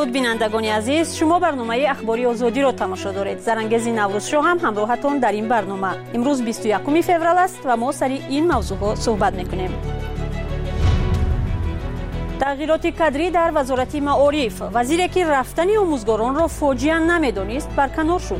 درود بینندگان عزیز، شما برنامه اخباری آزادی را تماشا دارید. زرانگیز نوروز شو هم همراهتان در این برنامه. امروز 21 فوریه است و ما سر این موضوع ها صحبت میکنیم. تغییرات کادری در وزارت معارف، وزیری که رفتن آموزگاران را فاجعه نمیدانست برکنار شد.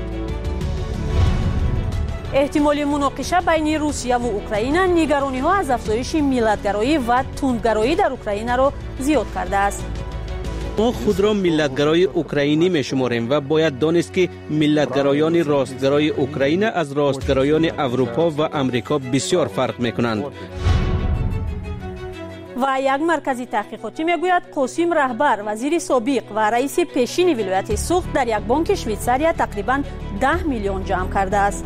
احتمال مناقشه بین روسیه و اوکراین نگرانی ها از افزایش ملتگرایی و تندگرایی در اوکراین را زیاد کرده است. ما خود را ملتگرای اوکراینی می شماریم و باید دانست که ملتگرایان راستگرای اوکراین از راستگرایان اروپا و امریکا بسیار فرق می کنند. و یک مرکزی تحقیقاتی میگوید قاسم رهبر، وزیر سابق و رئیس پیشین ولایت سوخت در یک بانک شویتزاریا تقریباً 10 میلیون جمع کرده است.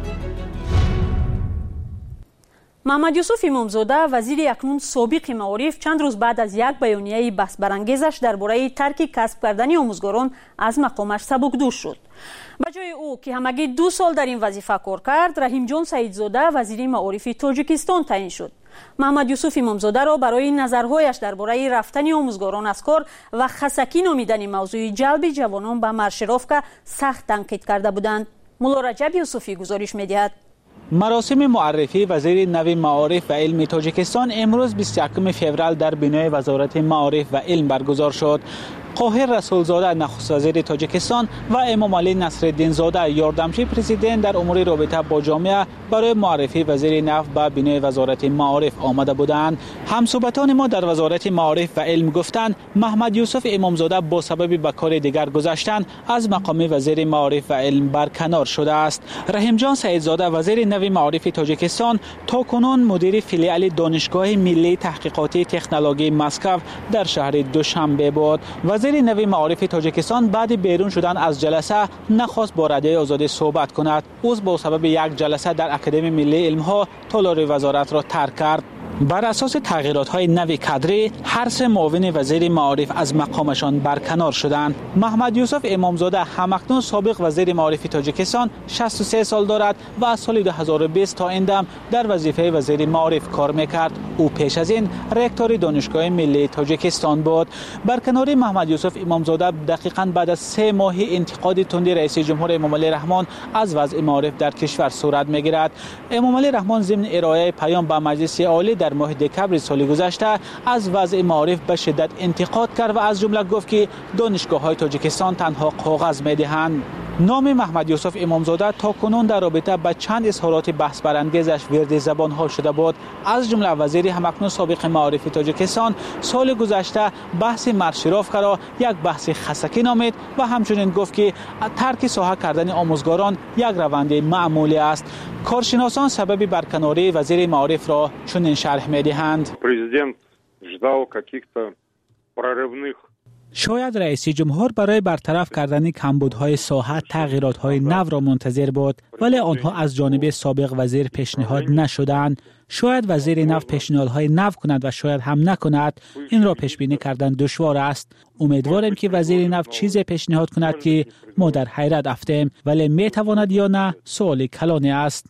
محمد یوسف امامزاده، وزیر اکنون سابق معارف، چند روز بعد از یک بیانیه بحث برانگیزش درباره ترک کسب کردن آموزگاران از مقامش سبکدوش شد. به جای او که همگی 2 سال در این وظیفه کار کرد، رحیم جان سعیدزاده وزیر معارف تاجیکستان تعیین شد. محمد یوسف امامزاده را برای نظرهایش درباره رفتن آموزگاران از کار و خسکی نامیدن موضوع جلب جوانان به مارشروفکا سخت تنقید کرده بودند. مولا رجب یوسفی گزارش می‌دهد. مراسم معرفی وزیر نو معارف و علم تاجیکستان امروز 21 فوریه در بنای وزارت معارف و علم برگزار شد. قاهر رسولزاده نخست وزیر تاجیکستان و امام علی نصرالدین زاده یاردمچی پرزیدنت در امور رابطه با جامعه برای معرفی وزیر نو به بنای وزارت معارف آمده بودند. همصحبتان ما در وزارت معارف و علم گفتند محمد یوسف امامزاده با سبب به کار دیگر گذاشتن از مقام وزیر معارف و علم برکنار شده است. رحیم جان سعیدزاده وزیر نو معارف تاجیکستان تاکنون مدیر فیلیال دانشگاه ملی تحقیقاتی تکنولوژی مسکو در شهر دوشنبه بود. وزیر نوی معارف تاجیکستان بعد بیرون شدن از جلسه نخواست با رادیو آزادی صحبت کند. او با سبب یک جلسه در اکادمی ملی علم ها تالار وزارت را ترک کرد. بر اساس تغییرات های نوی کادری هر 3 معاون وزیر معارف از مقامشان برکنار شدند. محمد یوسف امامزاده همکنون سابق وزیر معارف تاجیکستان 63 سال دارد و از سال 2020 تا این دم در وظیفه وزیر معارف کار میکرد. او پیش از این رکتور دانشگاه ملی تاجیکستان بود. برکناری محمد یوسف امامزاده دقیقاً بعد از 3 ماه انتقاد تند رئیس جمهور امام علی رحمان از وضع معارف در کشور صورت میگیرد. امام علی رحمان ضمن ارائه پیام به مجلس عالی در ماه دکمبر سال گذشته از وضع معارف به شدت انتقاد کرد و از جمله گفت که دانشگاه‌های تاجیکستان تنها کاغذ می‌دهند. نام محمد یوسف امامزاده تا کنون در رابطه با چند اظهارات بحث برانگیزش ورد زبان ها شده بود. از جمله وزیر همکنون سابق معارف تاجیکستان سال گذشته بحث مارشروفکا را یک بحث خسکی نامید و همچنین گفت که ترک ساحه کردن آموزگاران یک روند معمولی است. کارشناسان سبب برکناری وزیر معارف را چنین شرح می‌دهند. پرزیدنت ждал каких-то прорывных. شاید رئیس جمهور برای برطرف کردن کمبودهای ساحت تغییرات‌های نو را منتظر بود، ولی آنها از جانب سابق وزیر پیشنهاد نشدند. شاید وزیر نو پیشنهادهای نو کند و شاید هم نکند. این را پیش بینی کردن دشوار است. امیدوارم که وزیر نو چیزی پیشنهاد کند که ما در حیرت افتیم، ولی میتواند یا نه سوال کلانی است.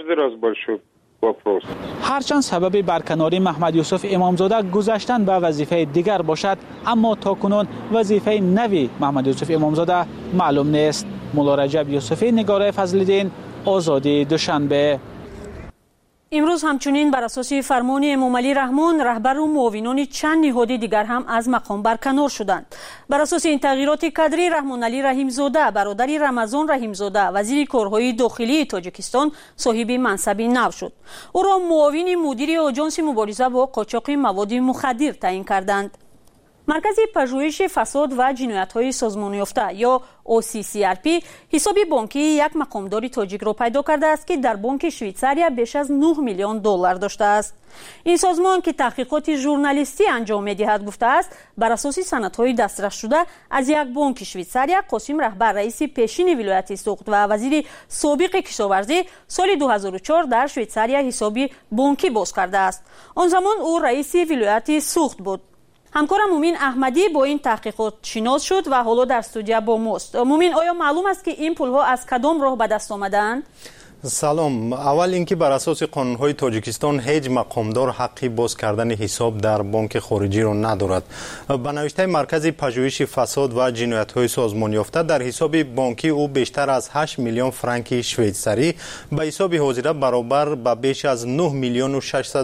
هرچند سبب برکناری محمد یوسف امامزاده گذشتن به وظیفه دیگر باشد، اما تاکنون وظیفه نوی محمد یوسف امامزاده معلوم نیست. مولا رجب یوسفی، نگار فضل‌الدین، آزادی، دوشنبه. امروز همچنین بر اساس فرمان امام علی رحمان رهبر و معاونان چند نهاد دیگر هم از مقام برکنار شدند. بر اساس این تغییرات کادری رحمان علی رحیمزاده برادر رمضان رحیمزاده وزیر کارهای داخلی تاجیکستان صاحب منصب نو شد. او را معاون مدیر آژانس مبارزه با قاچاق مواد مخدر تعیین کردند. مرکز پژوهش فساد و جنایت‌های سازمان یافته یا OCCRP حساب بانکی یک مقامدار تاجیک را پیدا کرده است که در بانک شویتزاریا بیش از 9 میلیون دلار داشته است. این سازمان که تحقیقات ژورنالیستی انجام می‌دهد گفته است بر اساس سندهای دسترس شده از یک بانک شویتزاریا قاسم رهبر رئیس پیشین ولایت سوخت و وزیر سابق کشاورزی سال 2004 در شویتزاریا حساب بانکی باز کرده است. آن زمان او رئیس ولایت سوخت بود. همکارم مومین احمدی با این تحقیقات شناس شد و حالا در استودیو با ماست. مومین، آیا معلوم است که این پولها از کدام راه به دست آمدند؟ سلام. اول اینکه بر اساس قانون‌های تاجیکستان هیچ مقامدار حقی باز کردن حساب در بانک خارجی را ندارد. به نوشته مرکز پژوهش فساد و جنایت‌های سازمان یافته در حساب بانکی او بیشتر از 8 میلیون فرانک شویتزاری به حساب حاضره برابر به بیش از 9 میلیون و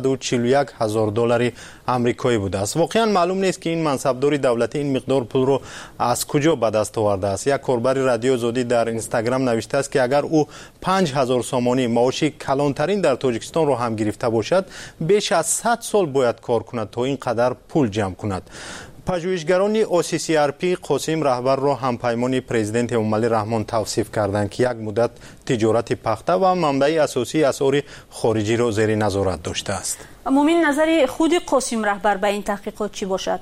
641 هزار دلار آمریکایی بوده است. واقعا معلوم نیست که این منصبدار دولتی این مقدار پول را از کجا به دست آورده است. یک کاربر رادیو زودی در اینستاگرام نوشته است که اگر او 5000 سامانی معاشی کلانترین در تاجیکستان را هم گرفته باشد، بیش از 100 سال باید کار کند تا این قدر پول جمع کند. پژوهشگران OCCRP قاسم رهبر را همپیمان پرزیدنت امومالی رحمان توصیف کردند که یک مدت تجارت پخته و منبع اساسی اسعار خارجی را زیر نظارت داشته است. مومن، نظر خود قاسم رهبر به این تحقیقات چی باشد؟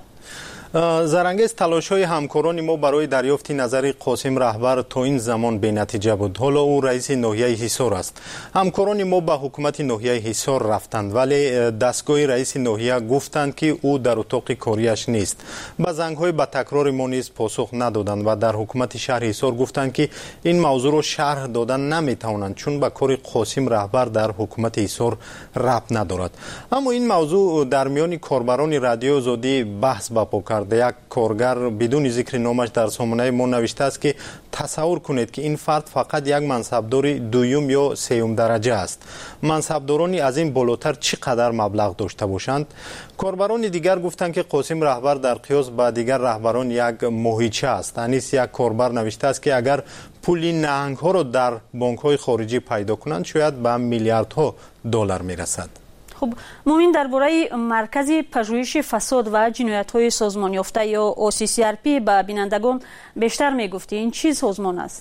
زرانگیز تلاش‌های همکاران ما برای دریافت نظر قاسم رهبر تا این زمان به نتیجه بود. حالا او رئیس ناحیه حصار است. همکاران ما به حکومت ناحیه حصار رفتند، ولی دستگاه رئیس ناحیه گفتند که او در اتاق کاریش نیست. به زنگ‌های با تکرار ما نیز پاسخ ندادند و در حکومت شهر حصار گفتند که این موضوع را شرح دادن نمی‌توانند چون به کار قاسم رهبر در حکومت حصار ربط ندارد. اما این موضوع در میان کاربران رادیو زودی بحث برپا کرد. یک کارگر بدون ذکر نامش در سامانه ما نوشته است که تصور کنید که این فرد فقط یک منصبدار دوم یا سوم درجه است. منصبدارانی از این بالاتر چقدر مبلغ داشته باشند؟ کاربران دیگر گفتند که قاسم رهبر در قیاس با دیگر رهبران یک ماهیچه است. انیس یک کاربر نوشته است که اگر پول نهنگ ها را در بانک های خارجی پیدا کنند شاید به میلیاردها دلار میرسد. خب مومن، درباره مرکز پژوهش فساد و جنایت‌های سازمان یافته یا OCCRP به بینندگان بیشتر میگفتی. این چی سازمان است؟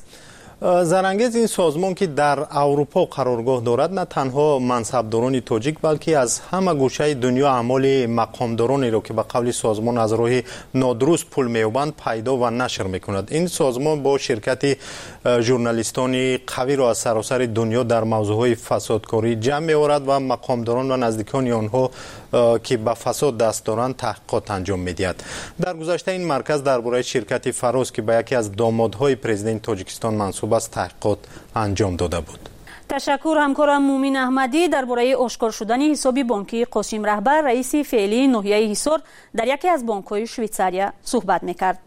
زرانگیز این سازمان که در اروپا قرارگاه دارد نه تنها منصبداران تاجیک بلکه از همه گوشه دنیا اعمال مقامدارانی را که به قول سازمان از راه نادرست پول می‌یابند پیدا و نشر می‌کند. این سازمان با شرکت ژورنالیستان قوی را از سراسر دنیا در موضوعهای فسادکاری جمع می‌آورد و مقامداران و نزدیکان آنها که به فساد دست دارند تحقیقات انجام می‌دهد. در گذشته این مرکز درباره شرکت فراز که به یکی از دامادهای پرزیدنت تاجیکستان منسوب است تحقیقات انجام داده بود. تشکر همکارم مومن احمدی درباره آشکار شدن حساب بانکی قاسم رهبر رئیس فعلی ناحیه حصار در یکی از بانک‌های شویتزاریا صحبت می‌کرد.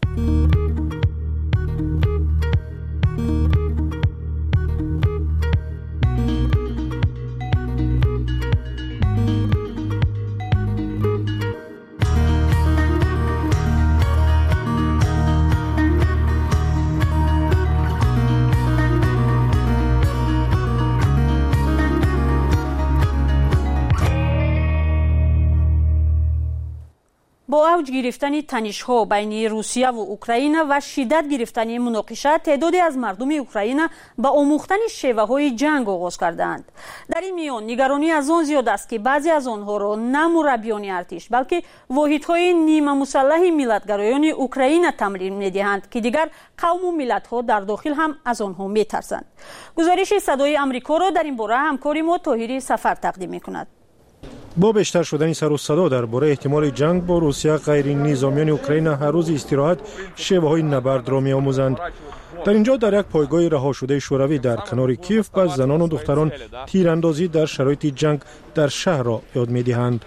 با اوج گرفتن تنش‌ها بین روسیه و اوکراین و شدت گرفتن مناقشه، تعدادی از مردم اوکراین به آموختن شیوه‌های جنگ آغاز کردند. در این میان نگرانی از آن زیاد است که بعضی از آنها را نه مربیان ارتش بلکه واحدهای نیمه مسلح ملت‌گرایان اوکراین تمرین می‌دهند که دیگر قوم و ملت‌ها در داخل هم از آنها می‌ترسند. گزارش صدای آمریکا را در این باره همکار ما طاهری سفر تقدیم می‌کند. با بیشتر شدن سر و صدا درباره احتمال جنگ با روسیه، غیر نظامیان اوکراین هر روز استراحت شیوه‌های نبرد را می‌آموزند. در اینجا در یک پایگاه رها شده شوروی در کنار کیف به زنان و دختران تیراندازی در شرایط جنگ در شهر را یاد می‌دهند.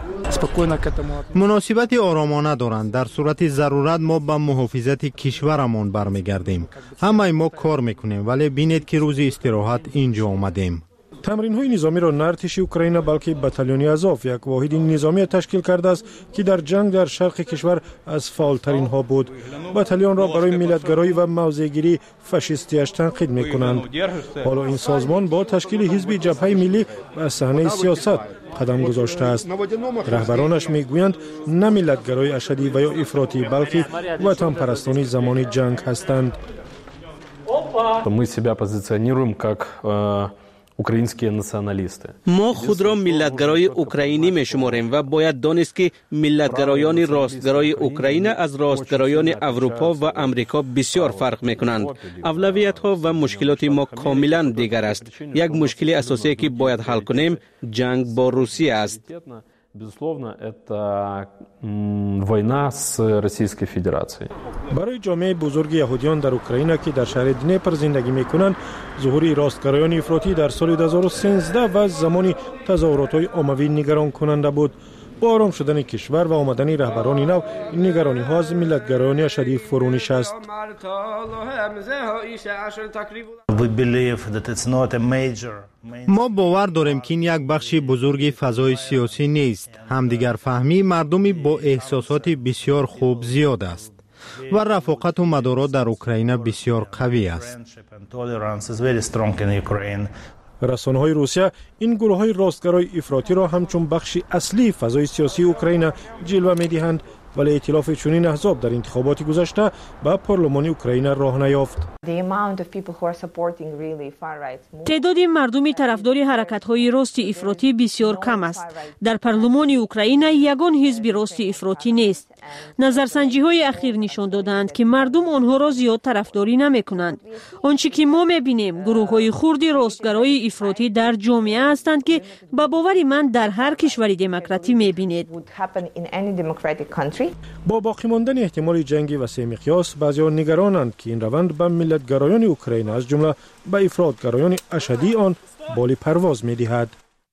مناسبت آرامانه دارند. در صورت ضرورت ما به محافظت کشورمان برمیگردیم. همه ما کار میکنیم ولی بینید که روز استراحت اینجا آمدیم. تمرین‌های نظامی را نه ارتش اوکراین بلکه بتالون آزاف یک واحد نظامی تشکیل کرده است که در جنگ در شرق کشور از فعالترین ها بود. بتالون را برای ملت‌گرایی و موضع‌گیری فاشیستی‌اش تنقید می‌کنند. حالا این سازمان با تشکیل حزب جبهه ملی به صحنه سیاست قدم گذاشته است. رهبرانش میگویند نه ملت‌گرای اشدی و یا افراطی بلکه وطن پرستانی زمان جنگ هستند. Мы себя позиционируем как украинские националисты. ما خود را ملتگرای اوکراینی می شماریم و باید دانست که ملتگرایان راستگرای اوکراین از راستگرایان اروپا و امریکا بسیار فرق می کنند. اولویت ها و مشکلات ما کاملا دیگر است. یک مشکل اساسی که باید حل کنیم جنگ با روسیه است. безусловно, это война с Российской Федерацией. برای جامعه بزرگ یهودیان در اوکراین که در شهر دنیپر زندگی می‌کنند، ظهور راستگرایان افراطی در سال 2013 و زمانی تظاهرات‌های عمومی نگران کننده بود. با آرام شدن کشور و آمدن رهبران نو، این نگرانی‌ها از ملت‌گرایان شدید فرو نشست. ما باور داریم که این یک بخش بزرگ فضای سیاسی نیست. همدیگر فهمی مردمی با احساسات بسیار خوب زیاد است و رفاقت و مدارات در اوکراین بسیار قوی است. رسانه‌های روسیه این گروه‌های راستگرای افراطی را همچون بخش اصلی فضای سیاسی اوکراین جلوه می‌دهند، ولی ائتلاف چنین احزاب در انتخابات گذشته به پارلمانی اوکراین راه نیافت. تعداد مردمی طرفدار حرکت‌های راست افراطی بسیار کم است. در پارلمان اوکراین یگان حزب راست افراطی نیست. نظرسنجی‌های اخیر نشان دادند که مردم آنها را زیاد طرفداری نمی‌کنند. آنچه که ما می‌بینیم گروه‌های خرد راستگرای افراطی در جامعه هستند که به باور من در هر کشوری دموکراتی می‌بینید. با باقی ماندن احتمال جنگ وسیع مقیاس، بعضی‌ها نگرانند که این روند به ملت‌گرایان اوکراین از جمله به افراط‌گرایان اشدی آن بال پرواز می‌دهد.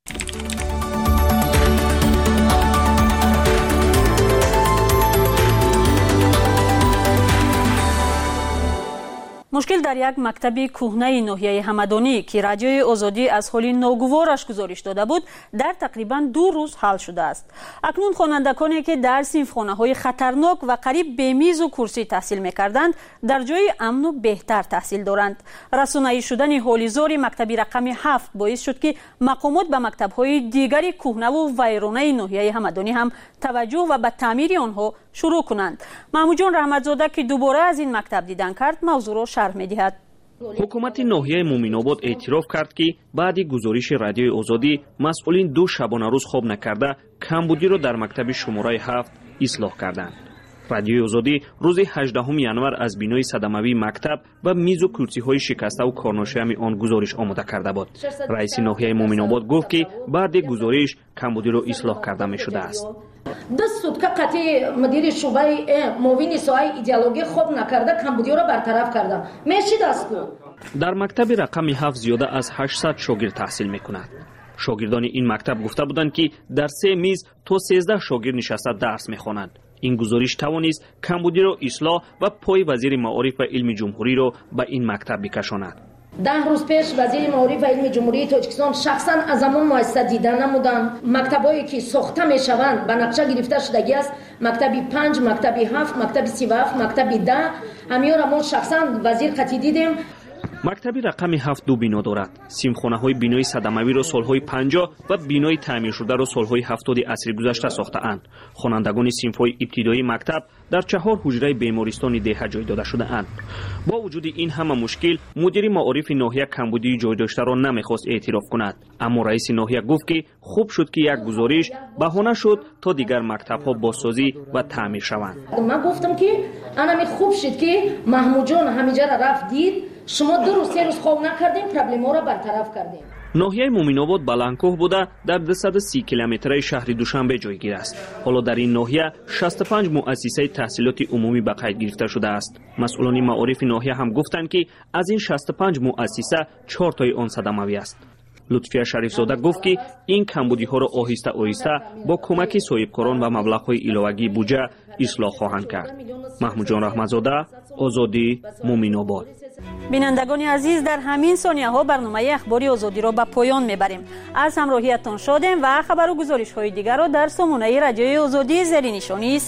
مشکل در یک مکتب کهنه ناحیه همدانی که رادیوی آزادی از حال ناگوارش گزارش داده بود در تقریبا 2 روز حل شده است. اکنون خوانندگانی که در صنفخانه‌های خطرناک و قریب به میز و کرسی تحصیل می‌کردند در جای امن و بهتر تحصیل دارند. رسانه‌ای شدن حالی‌زار مکتب رقم 7 باعث شد که مقامات به مکتب‌های دیگری کهنه و ویرانه ناحیه همدانی هم توجه و به تعمیر آنها شروع کنند. محمود جان رحمتزاده که دوباره از این مکتب دیدن کرد موضوع را شرح می‌دهد. حکومت ناحیه مومن‌آباد اعتراف کرد که بعد گزارش رادیوی آزادی مسئولین 2 شبانه روز خواب نکرده کمبودی را در مکتب شماره 7 اصلاح کردند. رادیوی آزادی روز 18 ینور از بینای صدموی مکتب و میز و کرسی‌های شکسته و کارناشیان آن گزارش آماده کرده بود. رئیس ناحیه مومن‌آباد گفت که بعد گزارش کمبودی را اصلاح کرده می‌شده است. 2 سوتکه قطعی مدیر شعبه معاون سایه ایدئولوژی خوب نکرده کمبودی را برطرف کرده. میشه دست کن. در مکتب رقم 7 زیاده از 800 شاگرد تحصیل می‌کنند. شاگردان این مکتب گفته بودند که در 3 میز تا 13 شاگرد نشسته درس می‌خوانند. این گزارش توانست کمبودی را اصلاح و پای وزیر معارف و علم جمهوری را به این مکتب بکشاند. 10 روز پیش وزیر معارف و علم جمهوری تاجیکستان شخصا از همون مؤسسه دیدن نمودن. مکتبایی که ساخته میشوند به نقشه گرفته شدگی است. مکتبی 5، مکتبی 7، مکتبی 37، مکتبی 10. همیار ما شخصا وزیر قطعی دیدیم. مکتب رقم 7 2 بنا دارد. سیمخانه‌های بینای صدموی را سالهای 50 و بینای تعمیر شده را سالهای 70 عصر گذشته ساخته‌اند. خوانندگان صنف‌های ابتدایی مکتب در 4 حجره بیمارستان دهه جای داده شده‌اند. با وجود این همه مشکل، مدیر معارف ناحیه کمبودی جای داشته را نمی‌خواست اعتراف کند. اما رئیس ناحیه گفت که خوب شد که یک گزارش بهانه شد تا دیگر مکتب‌ها بازسازی و تعمیر شوند. من گفتم که انا خوب شد که محمود جان همیجا را رفت دید. شما 2 روز 3 روز خواب نکردیم پرابلم‌ها را برطرف کردیم. ناحیه مومن‌آباد بلندکوه بوده در 230 کیلومتری شهر دوشنبه جایگیر است. حالا در این ناحیه 65 مؤسسه تحصیلات عمومی به قید گرفته شده است. مسئولان معارف ناحیه هم گفتند که از این 65 مؤسسه 4 تای آن صدموی است. لطفیه شریفزاده گفت که این کمبودی‌ها را آهسته آهسته با کمک صاحبکاران و مبلغ‌های علاوه‌ای بودجه اصلاح خواهند کرد. محمود جان رحمتزاده، آزادی، مومن‌آباد. بینندگان عزیز، در همین ثانیه‌ها برنامه اخباری آزادی را به پایان میبریم. از همراهیتان شادیم و خبر و گزارش‌های دیگر را در سامانه رادیوی آزادی زیر نشانی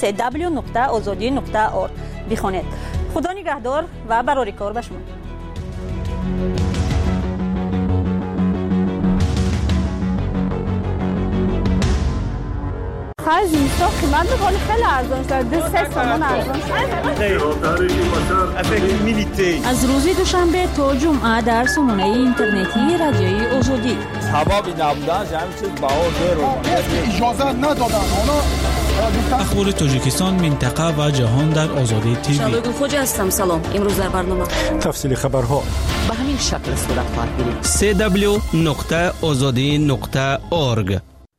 www.azadi.org بخوانید. خدا نگهدار و برای کار به شما. خرج میسا قیمت بخوری خیلی ارزان شد. 3 سامان ارزان شد. از روز دوشنبه تا جمعه در سامانه اینترنتی رادیوی آزادی. حبابی نبودن همین چیز بهار رو اجازه ندادن. اخبار تاجیکستان، منطقه و جهان در آزادی تیوی. شبگو خوجا هستم. سلام. امروز در برنامه تفصیل خبرها به همین شکل صورت خواهد گرفت. www.azadi.org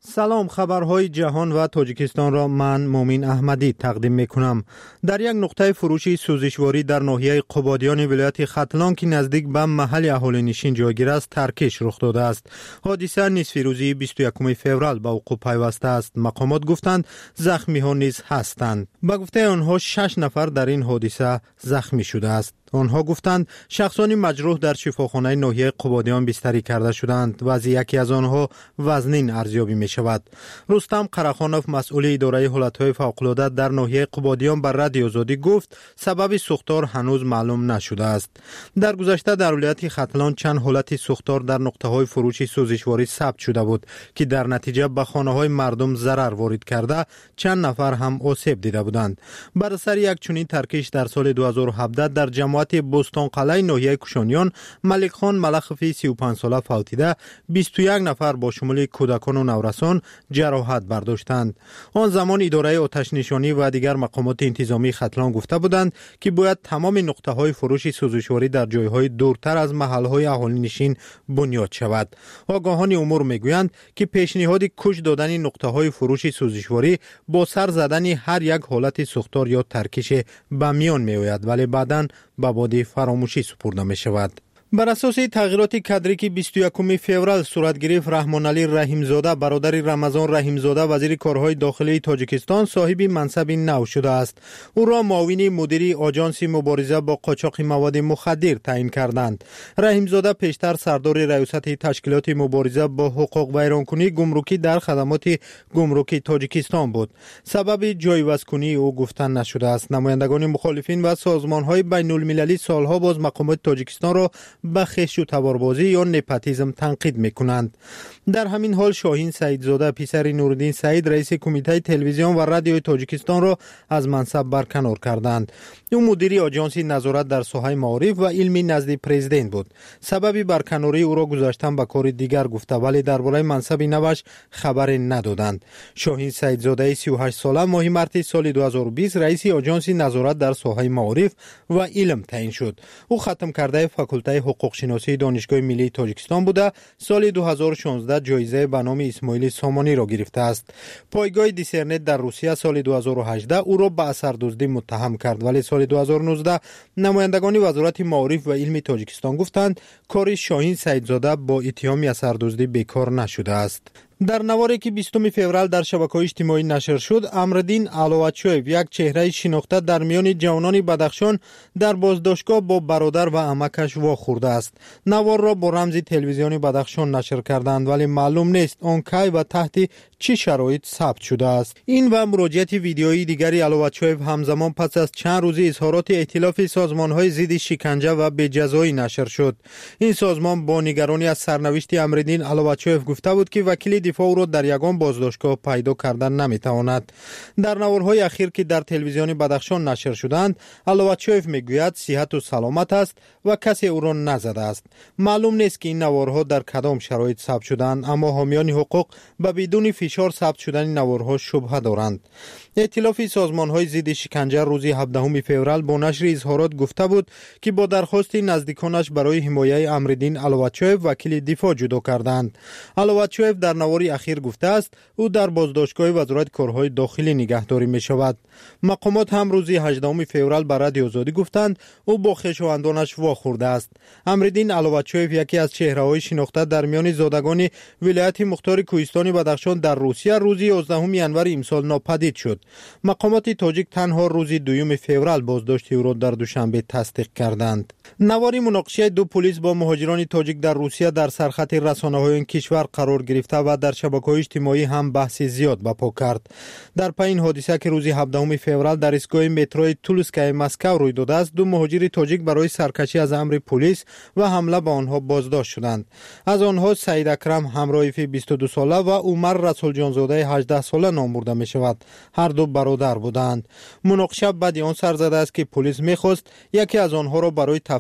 سلام، خبرهای جهان و تاجیکستان را من مومین احمدی تقدیم میکنم. در یک نقطه فروشی سوزشواری در ناحیه قبادیان ولایت ختلان که نزدیک به محل اهالی نشین جایگیر است ترکش رخ داده است. حادثه نصف روزی 21 فوریه به وقوع پیوسته است. مقامات گفتند زخمی ها نیز هستند. به گفته آنها 6 نفر در این حادثه زخمی شده است. آنها گفتند شخصانی مجروح در شفاخانه ناحیه قبادیان بستری کرده شدند و از یکی از آنها وزنین ارزیابی می شود. رستم قرخانوف مسئول اداره حالتهای فوق‌العاده در ناحیه قبادیان بر رادیو آزادی گفت سبب سوختار هنوز معلوم نشده است. در گذشته در ولایت ختلان چند حالت سوختار در نقطه‌های فروشی سوزشواری ثبت شده بود که در نتیجه به خانه‌های مردم ضرر وارد کرده چند نفر هم آسیب دیده بودند. بر اثر یک چنین ترکش در سال 2017 در جماعت بوستان قلعه ناحیه کوشانیان ملک خان ملخفی 35 ساله فوتیده 21 نفر با شمول کودکان و نورسان جراحت برداشتند. آن زمان اداره آتش نشانی و دیگر مقامات انتظامی ختلان گفته بودند که باید تمام نقطه های فروش سوزشواری در جایهای دورتر از محل های اهالی نشین بنیاد شود. آگاهان امور میگویند که پیشنهاد کش دادن نقطه های فروش سوزشواری با سر زدن هر یک حالت سوختار یا ترکش به میان میآید ولی بعداً به باد فراموشی سپرده می شود. بر اساس تغییرات کادری که 21 فوریه صورت گرفت، رحمان علی رحیم زاده برادر رمضان رحیم زاده وزیر کارهای داخلی تاجیکستان صاحب منصب نو شده است. او را معاون مدیر آژانس مبارزه با قاچاق مواد مخدر تعیین کردند. رحیم زاده پیشتر سردار ریاست تشکیلات مبارزه با حقوق ویرانکنی گمرکی در خدمات گمرکی تاجیکستان بود. سبب جایگزینی او گفتن نشده است. نمایندگان مخالفین و سازمان‌های بین‌المللی سالها باز مقامات تاجیکستان را به خش و تباربازی یا نپاتیزم تنقید میکنند. در همین حال شاهین سعیدزاده پسر نورالدین سعید رئیس کمیته تلویزیون و رادیو تاجیکستان را از منصب برکنار کردند. او مدیر آژانس نظارت در ساحه معارف و علمی نزد پرزیدنت بود. سبب برکناری او را گذاشتن به کار دیگر گفته ولی درباره منصب نوش خبر ندادند. شاهین سعیدزاده 38 ساله ماه مارس سال 2020 رئیس آژانس نظارت در ساحه معارف و علم تعیین شد. او ختم کرده فاکولته حقوق شناسی دانشگاه ملی تاجیکستان بوده. سال 2016 جایزه به نام اسماعیل سامانی را گرفته است. پایگاه دیسرنت در روسیه سال 2018 او را به اثردزدی متهم کرد ولی سال 2019 نمایندگان وزارت معارف و علم تاجیکستان گفتند کار شاهین سعیدزاده با اتهام اثردزدی بیکار نشده است. در نواری که 20 فوریه در شبکه‌های اجتماعی نشر شد، امردین علواتچویف یک چهره شناخته در میان جوانان بدخشان در بازداشتگاه با برادر و عمکش واخورده است. نوار را با رمز تلویزیون بدخشان نشر کردند ولی معلوم نیست آن کی و تحت چه شرایط ثبت شده است. این و مراجعه ویدیویی دیگری علواتچویف همزمان پس از چند روز اظهارات ائتلاف سازمان‌های ضد شکنجه و بی‌جزایی نشر شد. این سازمان با نگرانی از سرنوشت امردین علواتچویف گفته بود که وکیل دفاع را در یگان بازداشتگاه پیدا کردن نمیتواند. در نوارهای اخیر که در تلویزیون بدخشان نشر شدند، علواتچویف میگوید صحت و سلامت است و کسی او را نزده است. معلوم نیست که این نوارها در کدام شرایط ثبت شدند، اما حامیان حقوق به بدون فشار ثبت شدن نوارها شبهه دارند. ائتلاف سازمان‌های ضد شکنجه روز 17 فوریه با نشر اظهارات گفته بود که با درخواست نزدیکانش برای حمایت امردین علواتچویف وکیل دفاع جدا کردند. علواتچویف در نوار اخیر گفته است او در بازداشتگاه وزارت کارهای داخلی نگهداری می شود. مقامات هم روز 18 فوریه به رادیو آزادی گفتند او با خویشاوندانش واخورده است. امردین علواتچویف یکی از چهره‌های شناخته در میان زادگان ولایت مختار کوهستان بدخشان در روسیه روز 11 ینور امسال ناپدید شد. مقامات تاجیک تنها روز 2 فوریه بازداشت او را در دوشنبه تصدیق کردند. نواری مناقشه دو پلیس با مهاجران تاجیک در روسیه در سرخط رسانه‌های این کشور قرار گرفته و در شبکه‌های اجتماعی هم بحث زیاد برپا کرد. در پی این حادثه که روز 17 فوریه در ایستگاه مترو تولسکای مسکو روی داده است، دو مهاجر تاجیک برای سرکشی از امر پلیس و حمله به آنها بازداشت شدند. از آنها سعید اکرم همرایف 22 ساله و عمر رسول جانزاده 18 ساله نام برده می شود. هر دو برادر بودند. مناقشه بعد آن سر زده است که پلیس می‌خواست یکی از آنها را برای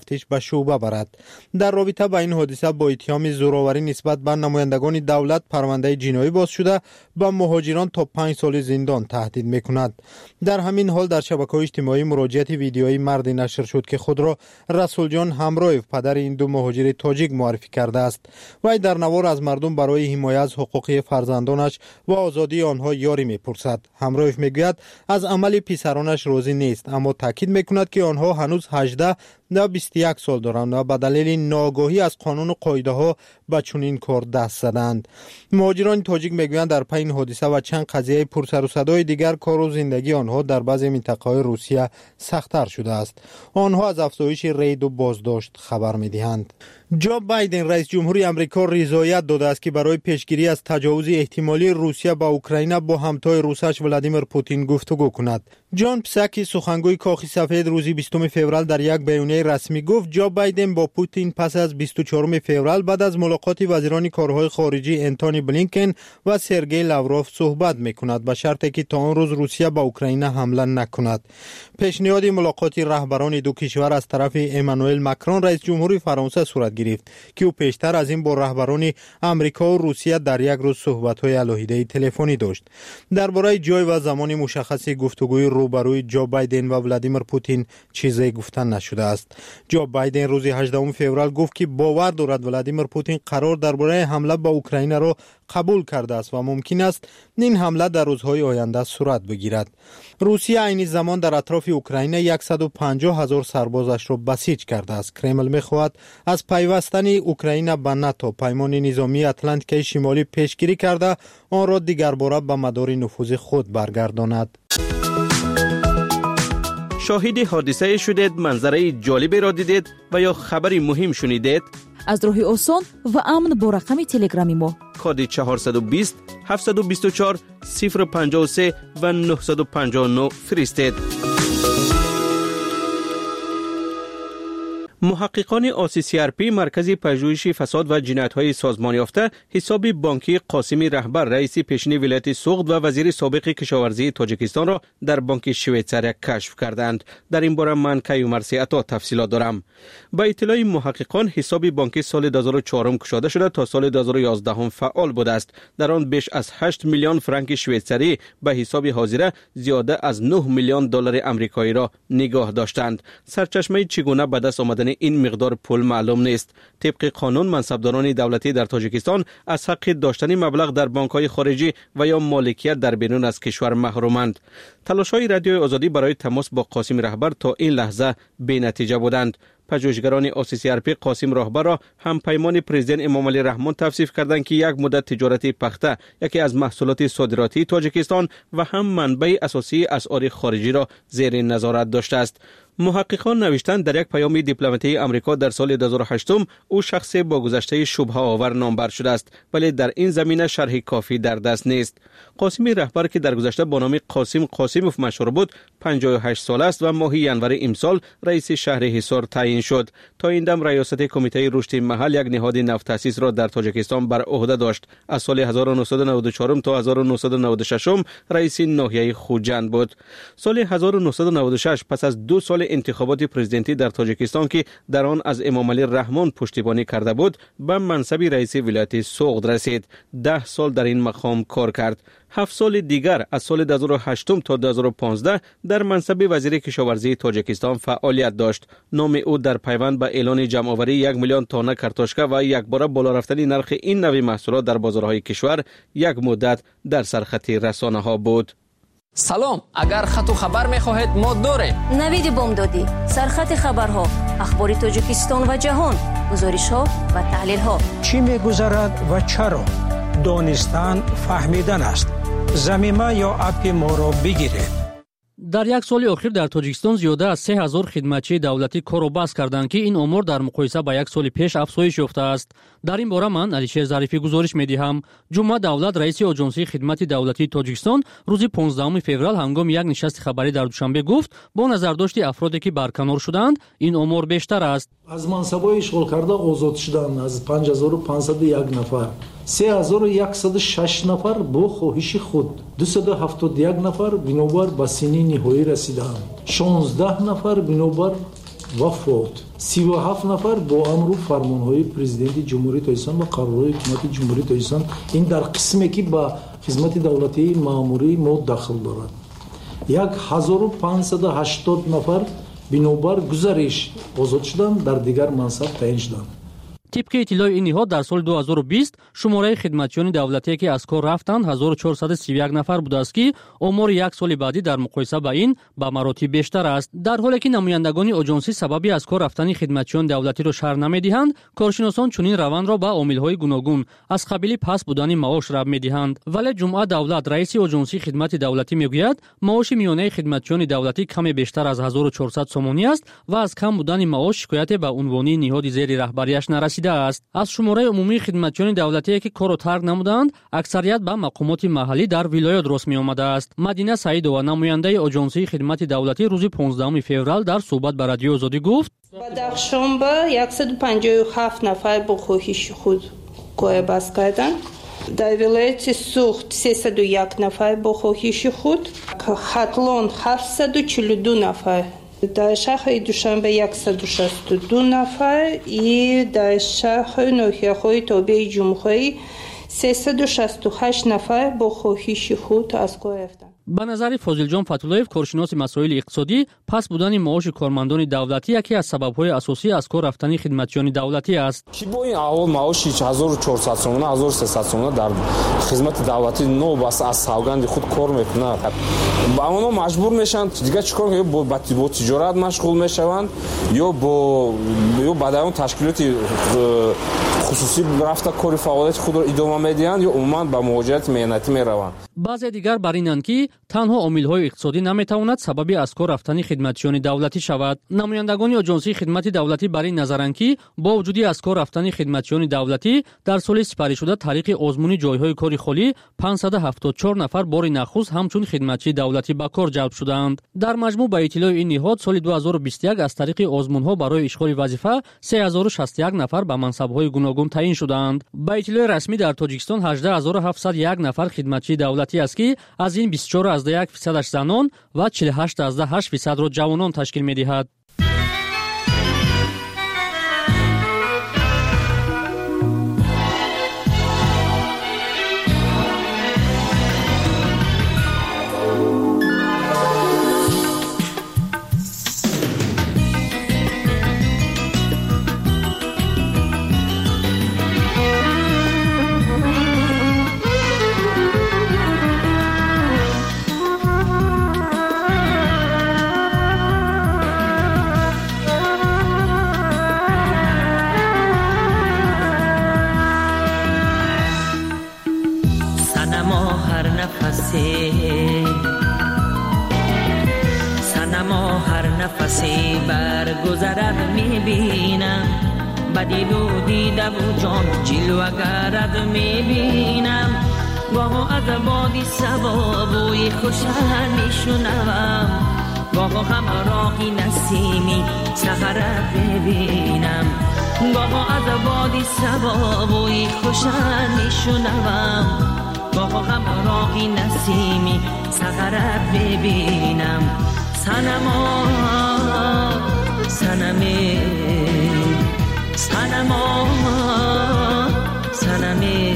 تفتیش به شعبه برد. در رابطه با این حادثه با اتهام زورآوری نسبت به نمایندگان دولت پرونده جنایی باز شده به مهاجران تا 5 سال زندان تهدید میکند. در همین حال در شبکه‌های اجتماعی مراجعات ویدیویی مردی نشر شد که خود را رسول جان همراهیف پدر این دو مهاجر تاجیک معرفی کرده است. وی در نوار از مردم برای حمایت از حقوق فرزندانش و آزادی آنها یاری میپرسد. همراهیف میگوید از عمل پسرانش راضی نیست، اما تاکید میکند که آنها هنوز 18 و 21 سال دارند و به دلیل ناآگاهی از قانون و قاعده ها به چنین کار دست زدند. مهاجران تاجیک میگویند در پی این حادثه و چند قضیه پرسر و صدای دیگر کار و زندگی آنها در بعضی منطقه‌های روسیه سخت‌تر شده است. آنها از افزایش رید و بازداشت خبر می‌دهند. جو بایدن رئیس جمهوری آمریکا رضایت داده است که برای پیشگیری از تجاوز احتمالی روسیه به اوکراین با همتای روسش ولادیمیر پوتین گفتگو کند. جان پساکی سخنگوی کاخ سفید روز 20 فوریه در یک بیانیه رسمی گفت جو بایدن با پوتین پس از 24 فوریه بعد از ملاقات وزیران کارهای خارجی انتونی بلینکن و سرگئی لاوروف صحبت میکند به شرطی که تا آن روز روسیه به اوکراین حمله نکند. پیشنهاد ملاقات رهبران دو کشور از طرف امانوئل ماکرون رئیس جمهوری فرانسه صورت گرفت که او پیشتر از این با رهبران آمریکا و روسیه در یک روز صحبت‌های علیحده تلفنی داشت. درباره جای و زمان مشخص گفتگوی روبروی جو بایدن و ولادیمیر پوتین چیزی گفته نشده است. جو بایدن روز 18 فوریه گفت که باور دارد ولادیمیر پوتین قرار درباره حمله به اوکراین را قبول کرده است و ممکن است این حمله در روزهای آینده صورت بگیرد. روسیه این زمان در اطراف اوکراین 150,000 سربازش را بسیج کرده است. کرمل می‌خواهد از پیوستن اوکراین به ناتو پیمان نظامی اتلانتیک شمالی پیشگیری کرده آن را دیگر باره به مدار نفوذ خود برگرداند. شاهد حادثه شدید، منظره جالبی را دیدید و یا خبری مهم شنیدید؟ از راه آسان و امن با رقم تلگرامی ما کد 420 724 053 و 959 فرستید. محققان آسیسی‌آرپی مرکز پژوهش فساد و جنایت‌های سازمان یافته حساب بانکی قاسمی رهبر رئیس پیشین ولایت سوغد و وزیر سابق کشاورزی تاجیکستان را در بانک شویتزاریا کشف کردند. در این باره من کیومرثی عطا تفصیلات دارم. با اطلاع محققان حساب بانکی سال 2004 گشوده شده تا سال 2011 فعال بوده است. در آن بیش از 8 میلیون فرانک شویتزاری به حساب حاضره زیاده از 9 میلیون دلار آمریکایی را نگاه داشتند. سرچشمه چگونه به دست آمدن این مقدار پول معلوم نیست. طبق قانون منصبداران دولتی در تاجیکستان از حق داشتن مبلغ در بانک‌های خارجی و یا مالکیت در بیرون از کشور محرومند. تلاش‌های رادیوی آزادی برای تماس با قاسم رهبر تا این لحظه بی‌نتیجه بودند. پژوهشگران آسیسی‌آرپی قاسم رهبر را هم پیمان پرزیدنت امامعلی رحمان توصیف کردند که یک مدت تجارتی پخته یکی از محصولات صادراتی تاجیکستان و هم منبع اساسی اسعار خارجی را زیر نظارت داشته است. محققان نوشتند در یک پیام دیپلماتی آمریکا در سال 2008 او شخص با گذشته شبهه آور نامبر شده است، ولی در این زمینه شرح کافی در دست نیست. قاسم رهبر که در گذشته با نام قاسم قاسموف مشهور بود 58 سال است و ماه ینور امسال رئیس شهر حصار تعیین شد. تا این دم ریاست کمیته رشد محل یک نهاد نوتأسیس را در تاجیکستان بر عهده داشت. از سال 1994 تا 1996 رئیس ناحیه خوجند بود. سال 1996 پس از 2 سال انتخابات پرزیدنتی در تاجیکستان که در آن از امامعلی رحمان پشتیبانی کرده بود به منصب رئیس ولایت سوغد رسید. 10 سال در این مقام کار کرد. 7 سال دیگر از سال 2008 تا 2015 در منصب وزیر کشاورزی تاجیکستان فعالیت داشت. نام او در پیوند به اعلان جمع‌آوری 1 میلیون تانه کارتوشکا و یک باره بالا رفتن نرخ این نوع محصولات در بازارهای کشور یک مدت در سرخط رسانه‌ها بود. سلام، اگر خط و خبر می‌خواهید ما داریم. نوید بامدادی، سرخط خبرها، اخبار تاجیکستان و جهان، گزارش‌ها و تحلیل‌ها. چی می‌گذرد و چرا؟ دانستن فهمیدن است. زمینه یا اپ ما را بگیرید. در یک سال اخیر در تاجیکستان زیاده از 3000 خدمتچی دولتی کار و بس کردند که این امور در مقایسه با یک سال پیش افزایش یافته است. در این باره من علیشیر ظریفی گزارش می‌دهم. جمعه دولت رئیس آژانس خدمات دولتی تاجیکستان روز 15 فوریه هنگام یک نشست خبری در دوشنبه گفت با نظرداشت افرادی که برکنار شدند این امور بیشتر است. از منصب‌های اشغال کرده آزاد شدند از 5501 نفر. 3106 نفر با خواهش خود، 271 نفر بنابر به سن نهایی رسیدند، 16 نفر بنابر و فوت. 37 نفر با امر و فرمانهای پرزیدنت جمهوری تاجیکستان و قرارهای حکومت جمهوری تاجیکستان. این در قسمی که با خدمت دولتی ماموری ما داخل دارد. 1580 نفر بنابر گزارش آزاد شدند، در دیگر منصب تعیین شدند. طبق اطلاع این نهاد در سال 2020 شماره خدمتیان دولتی که از کار رفتند 1431 نفر بوده است که آمار یک سال بعدی در مقایسه با این به مراتب بیشتر است. در حالی که نمایندگان آژانسی سببی از کار رفتن خدمتیان دولتی را شرح نمی‌دهند، کارشناسان چنین روند را به عامل‌های گوناگون از قبیل پس بودن معاش ربط می‌دهند. ولی جمعه دولت رئیس آژانسی خدمت دولتی میگوید معاش میانه خدمتیان دولتی کمی بیشتر از 1400 سومانی است و از کم بودن معاش شکایت به عنوان نهاد زیر رهبریش نرسیده است. از شماره عمومی خدمتیان دولتی که کارو ترک نمودند، اکثریت به مقامات محلی در ولایت درست می آمده است. مدینه سعیدова نماینده آژانسی خدمت دولتی روز 15 فوریه در صحبت با رادیو آزادی گفت: بدخشانبه 157 نفر با خواهش خود کوه بس کردند. در ولایت سوخت 301 نفر با خواهش خود، خطلان 742 نفر، در شهر دوشنبه 162 نفر و در شهر ناحیه‌های تابع جمهوری 368 نفر با خواهش خود از کار رفتند. به نظر فاضل جان فتولایف، کارشناس مسائل اقتصادی، پس بودن معاش کارمندان دولتی یکی از سبب‌های اساسی از کار رفتن خدمتیان دولتی است. کی با این اول معاش 1400 سومانه 1300 سومانه در خدمت دولتی نو بس از سوگند خود کار میکنند. با اونها مجبور میشن دیگه چیکار کنن؟ با تجارت مشغول میشوند یا بعد اون تشکیلات خصوصی رفته کار فعالیت خود را ادامه میدهند یا عموما به مهاجرت مهنتی میروند. بعضی دیگر بر اینند که تنها عامل‌های اقتصادی نمیتواند سبب از کار رفتن خدمتیان دولتی شود. نمایندگان آژانسی خدمت دولتی بر این نظرند که با وجود از کار رفتن خدمتیان دولتی در سال سپری شده طریق آزمون جایهای کاری خالی 574 نفر بار نخست همچون خدمتچی دولتی به کار جلب شدند. در مجموع به اطلاع این نهاد سال 2021 از طریق آزمون‌ها برای اشغال وظیفه 3061 نفر به منصب‌های گوناگون تعیین شدند. به اطلاع رسمی در تاجیکستان 18701 نفر خدمتچی دولتی است که از این 24.1% زنان و 48.8% را جوانان تشکیل می‌دهد. سنما هر نفسی برگذرد میبینم، بدید و دیده و جان جلوه گرد میبینم، گاه از بادی سبا بوی خوشن میشنوم، گاه همراهی نسیمی سحرت میبینم، گاه از بادی سبا بوی خوشن میشنوم، گاه همراهی نسیمی سحرت ببینم. سنما سنمی سنما سنمی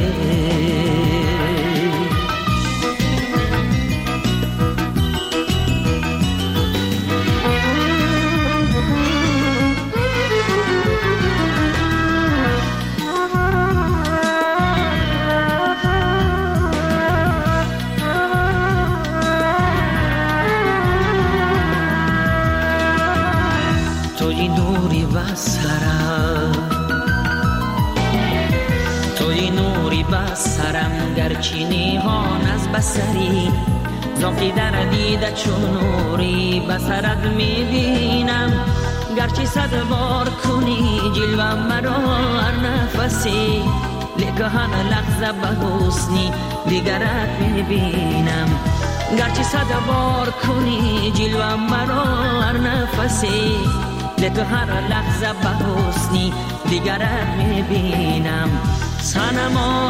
توی نوری بسرم گرچینی هان از بسری، زاقی در دیده چون نوری بسرت میبینم، گرچی صد بار کنی جلوه مرا هر نفسی، لیکن هر لحظه به حسنی دیگرت میبینم، گرچی صد بار کنی جلوه مرا هر نفسی، لیکن هر لحظه به حسنی دیگرت میبینم. سنما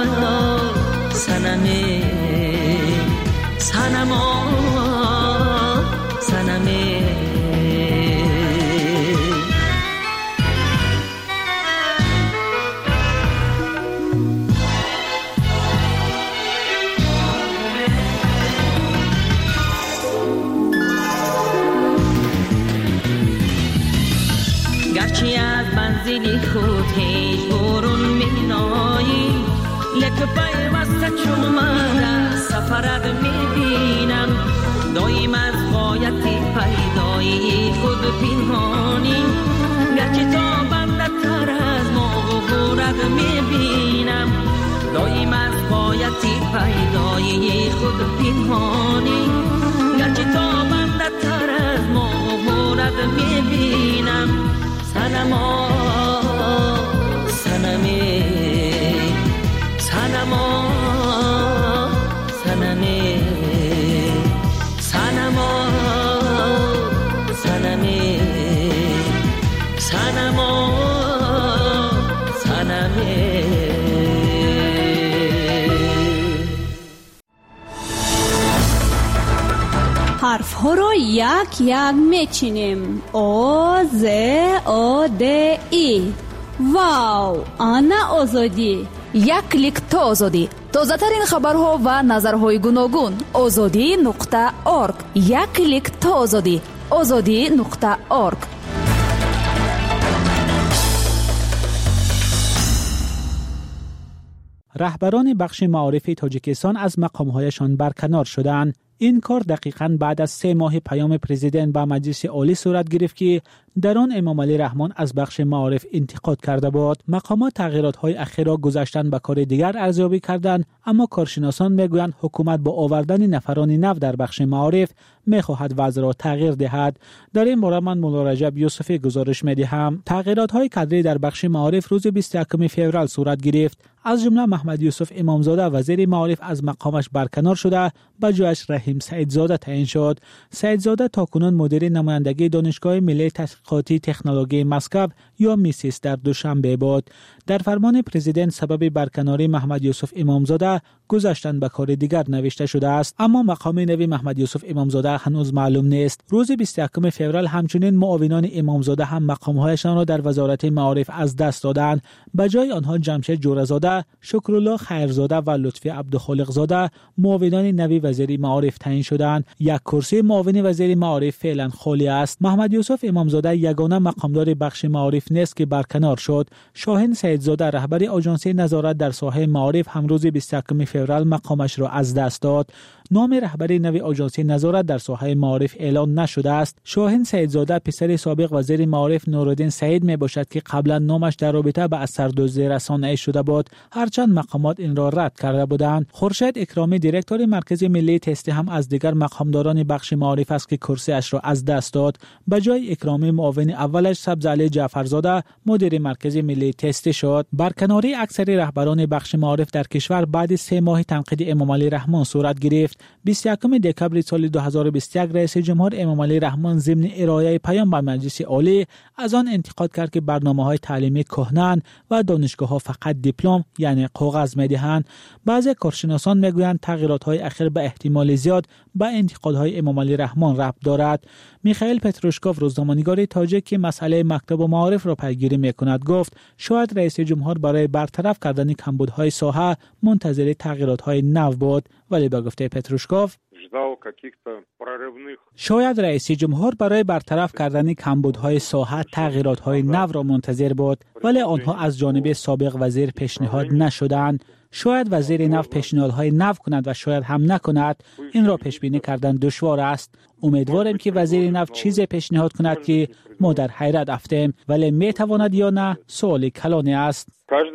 سنمی سنما سنمی که پیوسته چون من سفرت میبینم دایم از غایت پیدایی خود پنهانی گرچه تا بنده تر از ما غرورت میبینم دایم از غایت پیدایی خود پنهانی گرچه تا بنده تر از ما غرورت میبینم سنما سنمی سنما سنمی سنما سنمی سنما سنمی حرف ها رو یک یک میچینیم. او ز او د ای. واو، آنا آزادی. یک کلیک تا آزادی. تازه ترین خبرها و نظرهای گوناگون. azadi.org. یک کلیک تا آزادی. azadi.org. رهبران بخش معارف تاجیکستان از مقامهایشان برکنار شدند. این کار دقیقاً بعد از 3 ماه پیام پرزیدنت به مجلس عالی صورت گرفت که در آن امام علی رحمان از بخش معارف انتقاد کرده بود. مقامات تغییرات‌های اخیر را گذاشتن به کار دیگر ارزیابی کردند، اما کارشناسان میگویند حکومت با آوردن نفران نو در بخش معارف می‌خواهد وضع را تغییر دهد. در این باره من مولا رجب یوسفی گزارش می‌دهم. تغییرات‌های کادری در بخش معارف روز 21 فوریه صورت گرفت. از جمله محمد یوسف امامزاده وزیر معارف از مقامش برکنار شده، به جایش رحیم سعیدزاده تعیین شد. سعیدزاده تاکنون مدیر نمایندگی دانشگاه ملی تحقیقاتی تکنولوژی مسکو یا میسیس در دوشنبه بود. در فرمان پرزیدنت سبب برکناری محمد یوسف امامزاده گذاشتن به کار دیگر نوشته شده است، اما مقام نوی محمد یوسف امامزاده هنوز معلوم نیست. روز 21 فوریه همچنین معاونان امامزاده هم مقامهایشان را در وزارت معارف از دست دادند. به جای آنها جمشید جورزاده، شکرالله خیرزاده و لطفی عبدالخالق زاده معاونان نوی وزیر معارف تعیین شدند. یک کرسی معاون وزیر معارف فعلا خالی است. محمد یوسف امامزاده یگانه مقامدار بخش معارف نیست که برکنار شد. شاهین سعیدزاده رهبر آژانس نظارت در ساحه معارف هم روز 21 فوریه مقامش را از دست داد. نام رهبر نوی آژانس نظارت در ساحه معارف اعلان نشده است. شاهین سعیدزاده پسر سابق وزیر معارف نورالدین سعید می باشد که قبلا نامش در رابطه با اثردوزی رسانه‌ای شده بود، هرچند مقامات این را رد کرده بودند. خورشید اکرامی دیرکتور مرکز ملی تست هم از دیگر مقامداران بخش معارف است که کرسیش را از دست داد. به جای اکرامی معاون اولش سبزعلی جعفرزاده مدیر مرکز ملی تست شد. برکناری اکثر رهبران بخش معارف در کشور بعد 3 ماه تنقید امام علی رحمان صورت گرفت. 21 دکبر سال 2021 رئیس جمهور امام علی رحمان ضمن ارائه پیام به مجلس عالی از آن انتقاد کرد که برنامه‌های تعلیمی کهنه‌اند و دانشگاه‌ها فقط دیپلم یعنی کاغذ می‌دهند. بعضی کارشناسان می‌گویند تغییرات‌های اخیر به احتمال زیاد به انتقادهای امام علی رحمان ربط دارد. میخائیل پتروشکوف روزنامه‌نگار تاجیک که مسئله مکتب و معارف را پیگیری می‌کند گفت شاید رئیس جمهور برای برطرف کردن کمبودهای ساحه منتظر تغییرات‌های نو بود، ولی به گفته پتروشکوف شاید رئیس جمهور برای برطرف کردن کمبودهای ساحه تغییرات‌های نو را منتظر بود، ولی آنها از جانب سابق وزیر پیشنهاد نشدند. شاید وزیر نو پیشنهادهای نو کند و شاید هم نکند. این را پیش بینی کردن دشوار است. امیدوارم که وزیر نو چیزی پیشنهاد کند که ما در حیرت افتیم، ولی میتواند یا نه سوال کلانی است.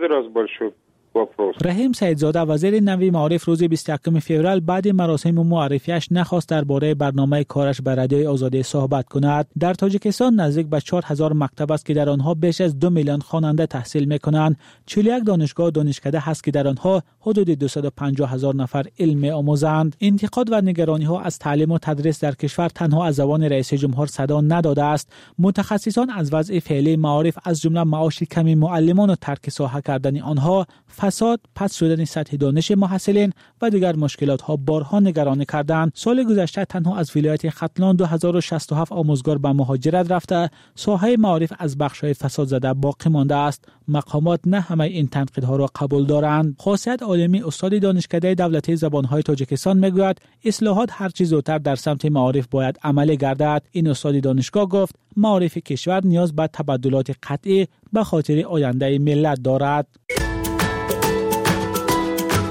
رحیم سعیدزاده وزیر نوی معارف روز 21 فوریه بعد مراسم معرفیش نخواست درباره برنامه کارش به رادیوی آزادی صحبت کند. در تاجیکستان نزدیک به 4000 مکتب است که در آنها بیش از 2 میلیون خواننده تحصیل میکنند. 41 دانشگاه و دانشکده هست که در آنها حدود 250,000 نفر علم آموزند. انتقاد و نگرانی ها از تعلیم و تدریس در کشور تنها از زبان رئیس جمهور صدا نداده است. متخصصان از وضع فعلی معارف از جمله معاش کمی معلمان و ترک ساحه کردن آنها، فساد، پس شدن سطح دانش محصلین و دیگر مشکلات ها بارها نگرانی کردند. سال گذشته تنها از ولایت ختلان 2067 آموزگار به مهاجرت رفته. ساحه معارف از بخش‌های فساد زده باقی مانده است. مقامات نه همه این تنقیدها را قبول دارند. خاصیت عالمی استاد دانشکده دولتی زبان‌های تاجیکستان میگوید اصلاحات هر چه زودتر در سمت معارف باید عملی گردد. این استاد دانشگاه گفت معارف کشور نیاز به تبدلات قطعی به خاطر آینده ملت دارد.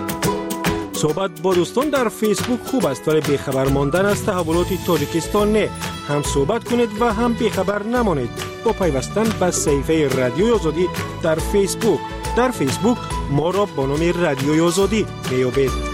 صحبت با دوستان در فیسبوک خوب است ولی بیخبر ماندن از تحولات تاجیکستان نه. هم صحبت کنید و هم بیخبر نمانید با پیوستن به صفحه رادیوی آزادی در فیسبوک. در فیسبوک ما را با نام رادیوی آزادی بیابید.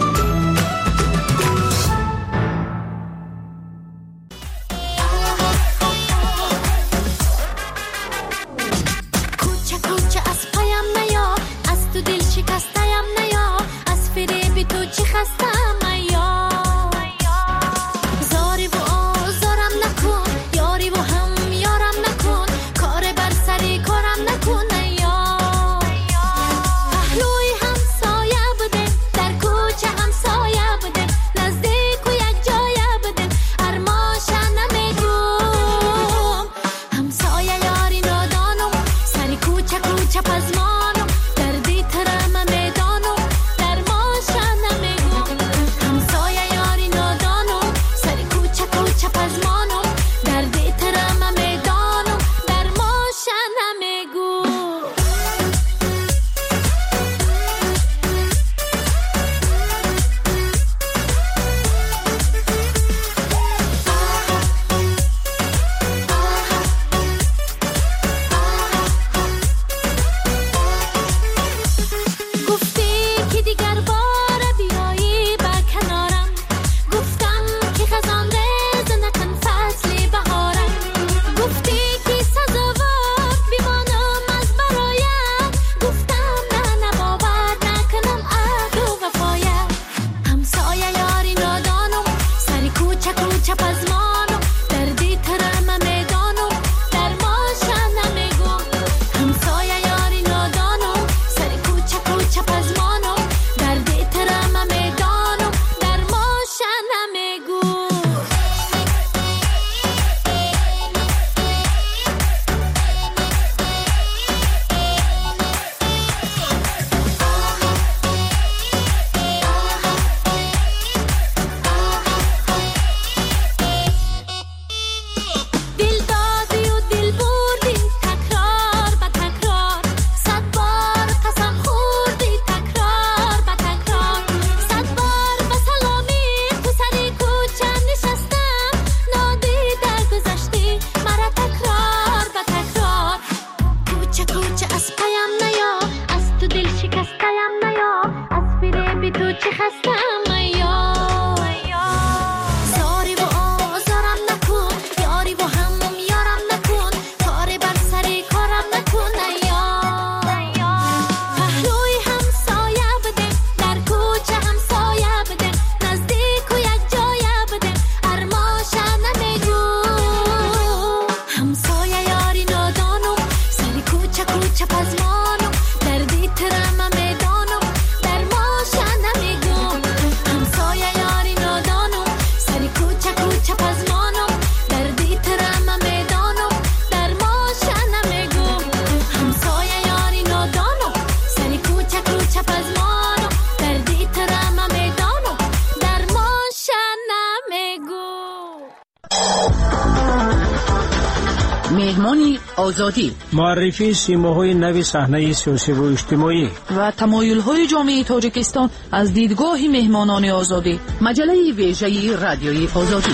مهمانی آزادی، معرفی سیماهای نوی صحنه سیاسی و اجتماعی و تمایل‌های جامعه تاجیکستان از دیدگاه مهمانان آزادی. مجله ویژه رادیوی آزادی.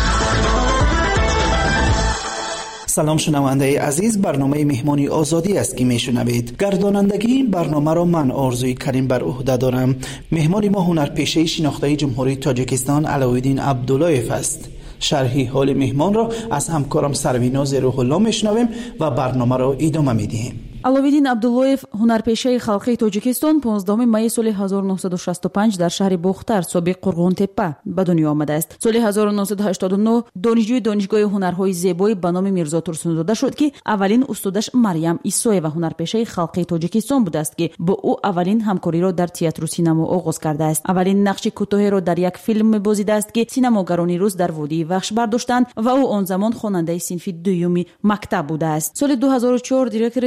سلام شنونده عزیز، برنامه مهمانی آزادی است که میشنوید. گردانندگی این برنامه را من آرزوی کریم بر عهده دارم. مهمان ما هنرپیشه شناخته جمهوری تاجیکستان علاوالدین عبداللهیف است. شرحی حال مهمان را از همکارم سرویناز روح الله میشنویم و برنامه را ادامه میدهیم. аловиддин абдуллоев ҳунарпешаи халқии тоҷикистон 15 майи соли 1965 дар шаҳри бухтар собиқ қурғонтеппа ба дунё омадааст. соли 1989 донишҷӯи донишгоҳи ҳунарҳои зебоӣ ба номи мирзо турсунзода шуд ки аввалин устодаш марьям исоева ҳунарпешаи халқии тоҷикистон будааст ки бо ӯ аввалин ҳамкориро дар театру синамо оғоз кардааст. аввалин нақши кӯтоҳеро дар як филм мебозидааст ки синамогарони рус дар водии вахш бардоштанд ва ӯ он замон хонандаи синфи дуюми мактаб будааст. соли 2004 директори театри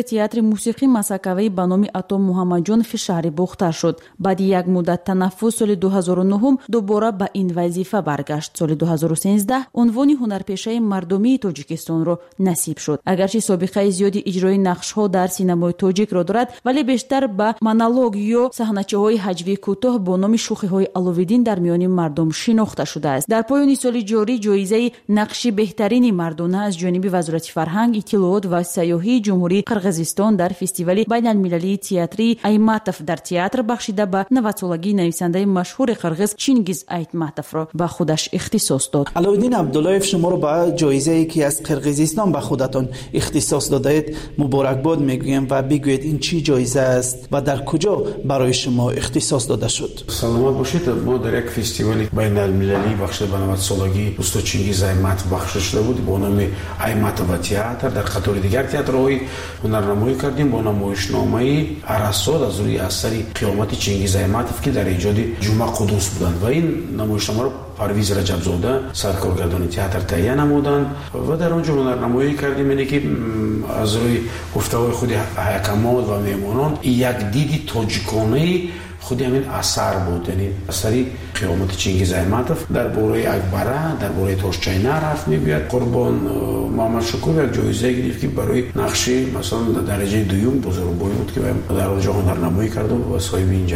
موسیقی مسکوی به نام عطا محمد جان فی شهر بختر شد. بعد یک مدت تنفس سال 2009 دوباره به این وظیفه برگشت. سال 2013 عنوان هنرپیشه مردمی تاجیکستان را نصیب شد. اگرچه سابقه زیادی اجرای نقش‌ها در سینمای تاجیک را دارد، ولی بیشتر به مونولوگ یا صحنه‌چه‌های هجوی کوتاه با نام شوخی‌های علاوالدین در میان مردم شناخته شده است. در پایان سال جاری جایزه نقش بهترین مردانه از جانب وزارت فرهنگ، اطلاعات و سیاحت جمهوری قرقیزستان در فستیوال بین‌المللی تئاتری ایماتوف در تئاتر بخشیده به 90 سالگی نویسنده مشهور قرقیز چینگیز ایتماتوف را به خودش اختصاص داد. علاءالدین عبداللهیف، شما رو به جایزه‌ای که از قرقیزستان به خودتان اختصاص دادید مبارکباد میگویم و بگویید این چی جایزه است و در کجا برای شما اختصاص داده شد؟ سلامت باشید. ما در یک فستیوال بین‌المللی بخشیده به 90 سالگی استاد چینگیز ایتماتوف بخشیده شده بود با نام ایماتوف تئاتر. در قطار دیگر تئاترهای هنرنمایی کردیم با نمایشنامه ارسطو از روی اثر قیامت چینگیز ایتماتوف که در ایجاد جمعه قدوس بودند و این نمایشنامه را پرویز رجبزاده سرکارگردان تئاتر تهیه نمودند و در آنجا هنرنمایی کردیم. اینه که از روی گفته‌های خود حکمات و میمونان یک دیدی تاجیکانه خودی همین اثر بود، یعنی اثری قیامت چینگیز ایتماتوف درباره اکبره، درباره توشچینه حرف می‌برد. قربان محمد شکور یک جایزه گرفت که برای نقش مثلا درجه دوم بزرگواری بود که در آنجا هنرنمایی کرده و صاحب اینجا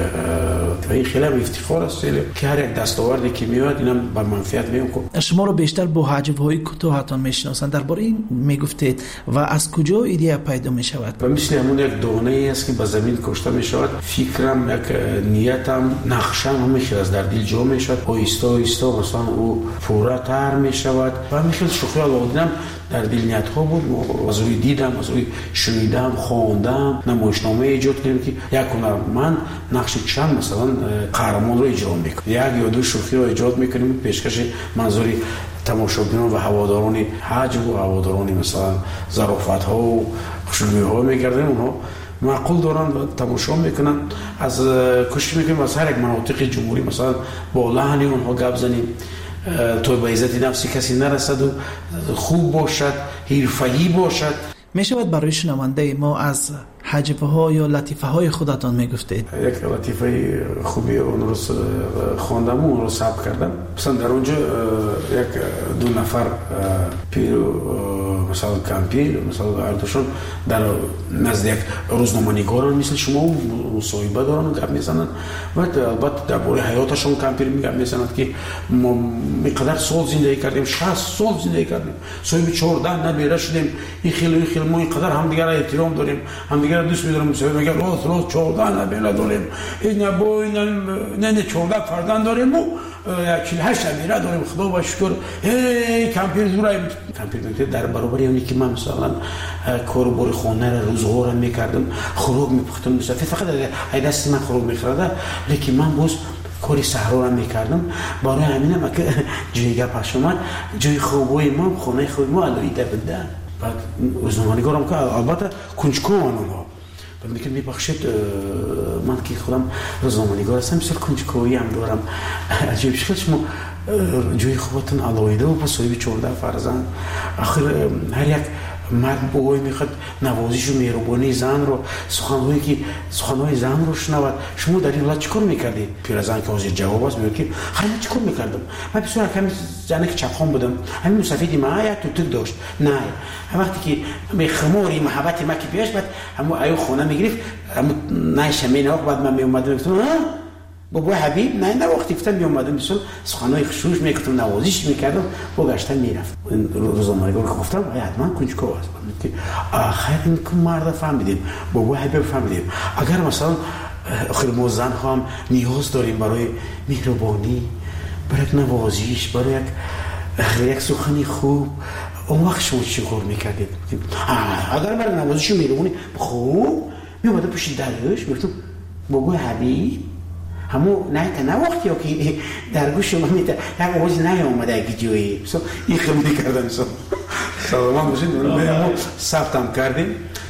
و این خیلی افتخار است که هر یک دستاوردی که میاد اینم بر منفعت میاد. شما رو بیشتر با حجب‌های کوتاهتان میشناسند، درباره این میگفتید و از کجا ایده پیدا میشود؟ و مثل همون یک دانه است که به زمین کشته میشود، فکرم یک نیتم نقشم همیشه از در دل جا می شود، آهسته آهسته مثلا او پوره تر می شود و همیشه شوخی علاوالدینم در دل نیت ها بود. از روی دیدم، از روی شنیدم، خواندم، نمایشنامه ایجاد کردیم که یک هنرمند نقش چند مثلا قهرمان رو اجرا میکنه، یک یا دو شوخی رو ایجاد میکنیم پیشکش منظوری تماشاگران و هواداران حجب و هواداران مثلا ظرافت ها و خوشنودی ها میگردیم، اونها معقول دارن و تماشا میکنن. از کوشش میکنیم از هر یک مناطق جمهوری مثلا با لحن اونها گپ زنیم تا به عزت نفسی کسی نرسد و خوب باشد، حرفه‌ای باشد. میشود برای شنونده ما از حجبه ها یا لطیفه های خودتان میگفتید؟ یک لطیفه خوبی اون رو خواندم و اون رو ثبت کردم. مثلا در اونجا یک دو نفر پیر مثلا کمپیر مثلا اردوشون در نزد یک روزنامه‌نگاران مثل شما مصاحبه دارن و گپ میزنن و البته درباره حیاتشون کمپیر میگن میزنند که ما میقدر سال زندگی کردیم، 60 سال زندگی کردیم، صاحب 14 نبیره شدیم، این خیلی ما اینقدر همدیگر احترام داریم، همدیگر دوست می‌داریم. مصاحبه میگه روز 14 نبیره داریم، این با این نه 14 فرزند داریم و 48 نبیره داریم، خدا با شکر. کمپیر دورای کمپیر میگه در برابر اونی که من مثلا کاربار خانه رو روزها رو میکردم، خوراک میپختم، مثلا فقط اگه دست من خوراک میخورد، لیکن من باز کاری صحرا رو میکردم. برای همینم که جای گپش اومد، جای خوابای ما، خانه خواب ما علایده بوده. بعد روزنامه‌نگارم که البته کنجکاوان اونها میگه میبخشید من که خودم روزنامه‌نگار هستم بسیار کنجکاوی هم دارم، عجیب شد شما جای خوبتون علایده و صاحب 14 فرزند. آخر هر یک مرد بوی میخواد نوازش و مهربانی زن رو، سخنهای زن رو شنود. شما در این حالت چیکار میکردید؟ پیرزن که حاضر جواب است میگه که خیلی چیکار میکردم؟ من بسیار کمی زنی که چپخان بودم، همین مسافیدی ما یک تو داشت. نه وقتی که به خماری محبت ما که پیش بعد همو ایو خونه میگرفت، همو نه شمینه بعد من میومدم گفتم بابا حبیب نه وقتی گفتم میومدم مثلا سخنای خشوش میکردم، نوازش میکردم، با گشتن میرفت. روزنامه‌نگار که گفتم حتما کنجکاو است که آخر این که مرد فهمیدیم، بابا حبیب فهمیدیم. اگر مثلا آخر ما زن هم نیاز داریم برای مهربانی، برای نوازش، برای یک سخنی خوب، اون وقت شما چیکار میکردید؟ اگر برای نوازش و مهربانی خوب میومدم پشت درش میگفتم بابا حبیب همو نه وقتی که در گوش شما میاد یک آواز نیامده اگه جایی مثلا این خیلی کردم مثلا سلام باشید ما ثبتم کردیم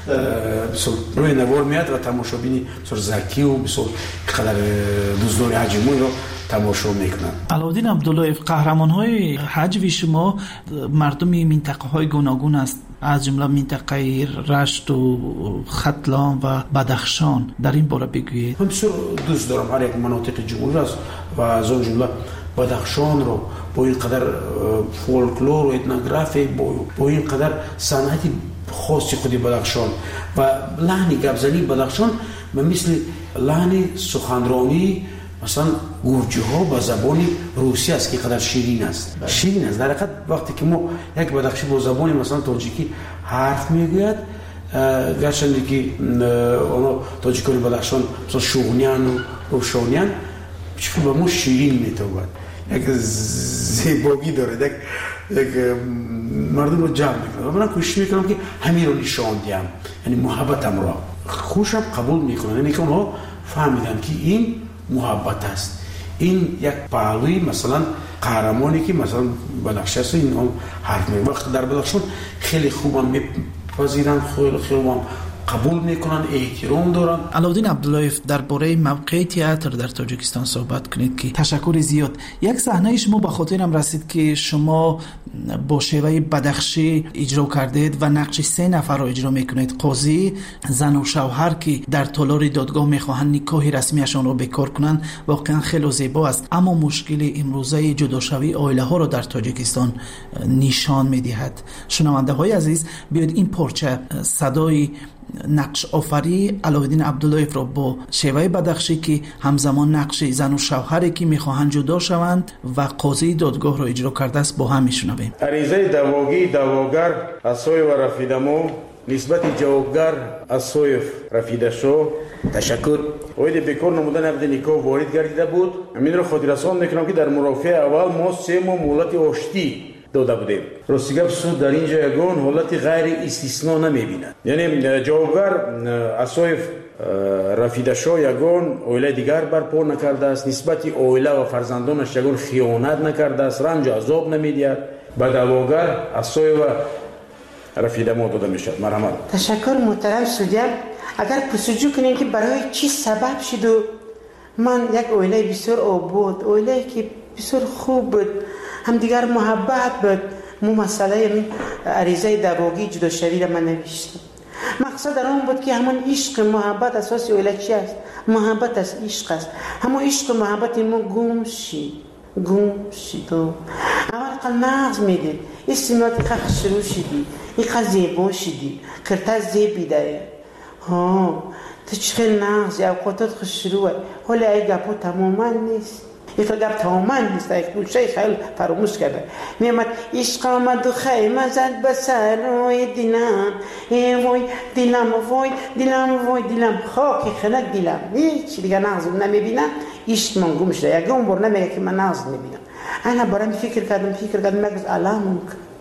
مثلا روی نوار میاد و تماشابینی مثلا زکی و مثلا قدر دوزدار حجموی رو تماشا میکنن. علاءالدین عبداللهیف، قهرمان‌های حجب شما مردم منطقه‌های گوناگون است. از جمله منطقه رشت و ختلان و بدخشان در این باره بگویید؟ من بسیار دوست دارم هر یک مناطق جمهوری است و از اون جمله بدخشان رو با اینقدر فولکلور و etnography با اینقدر صنعت خاصی خودی بدخشان و لحن گپزنی بدخشان مثل لحن سخنرانی مثلا گرجی ها با زبان روسی است که قدر شیرین است. در حقیقت وقتی که ما یک بدخشی با زبان مثلا تاجیکی حرف میگوید، گرچه که اونا تاجیکان بدخشان مثلا شغنیان و روشانیان چون به ما شیرین میتواد، یک زیبایی داره، یک مردم رو جمع میکنه و من کوشش میکنم که همین رو نشان دیم، یعنی محبتم را خوشم قبول میکنن، یعنی که اونها فهمیدن که این محبت است، این یک پهلوی مثلا قهرمانی که مثلا بدخشان است، این هم حرف میگه وقت در بدخشان خیلی خوبم میپذیرن، خیلی خوبم قبول میکنن، احترام دارن. علاءالدین عبداللهیف درباره موقع تئاتر در تاجیکستان صحبت کنید که تشکر زیاد. یک صحنه شما به خاطرم رسید که شما با شیوه بدخشی اجرا کردید و نقش 3 نفر را اجرا میکنید، قاضی، زن و شوهر که در تالار دادگاه میخواهند نکاح رسمیشان را بکار کنند. واقعا خیلی زیبا است، اما مشکل امروزه جداشوی عائله ها را در تاجیکستان نشان میدهد. شنونده های عزیز، بیاید این پارچه صدای نقش آفری علاءالدین عبداللهیف را با شیوه بدخشی که همزمان نقش زن و شوهری که میخواهند جدا شوند و قاضی دادگاه را اجرا کرده است با هم میشنویم. عریضه دعواگی دعواگر اسویف رفیدمو نسبت جوابگر اسویف رفیدشو تشکر. اوید بکار نمودن عقد نکاح وارد گردیده بود. امین را خاطررسان میکنم که در مرافعه اول ما 3 ماه مهلت آشتی داده بودیم. راستی گپ سود در اینجا یگان حالت غیر استثنا نمیبیند، یعنی جوابگر اسویف رفیدشو یگان عائله دیگر برپا نکرده است، نسبت عائله و فرزندانش یگان خیانت نکرده است، رنج و عذاب نمیدهد. به دعواگر اسویف رفیدمو داده میشد. مرحمت. تشکر محترم سودیا. اگر پرسجو کنین که برای چی سبب شد و من یک عائله بسیار آباد، عائله که بسیار خوب بود، هم دیگر محبت بود، مو مسئله عریضه دعواگی جداشوی را من نوشتم. مقصد در آن بود که همون عشق محبت اساس عائله چی است؟ محبت از عشق است. همون عشق و محبت ما گم شد و اول قل نغز میدید استماعات خخ شروع شدی، این قل زیبا شدی، کرتا زیبیده تو چخیل نغز یا اوقاتات خوش شروعه، حالا ای گپو تماما نیست، یک گپ تماما نیست، یک بوشه خیلی فراموش کرده. میامد عشق آمد و خیمه زد به سرای دلم، وای دلم وای دلم وای دلم خاک خلق دلم. هیچ دیگه نغز نمیبینم، عشق من گم شده. یک اون بار نمیگه که من نغز میبینم. انا برام فکر کردم مگز علامم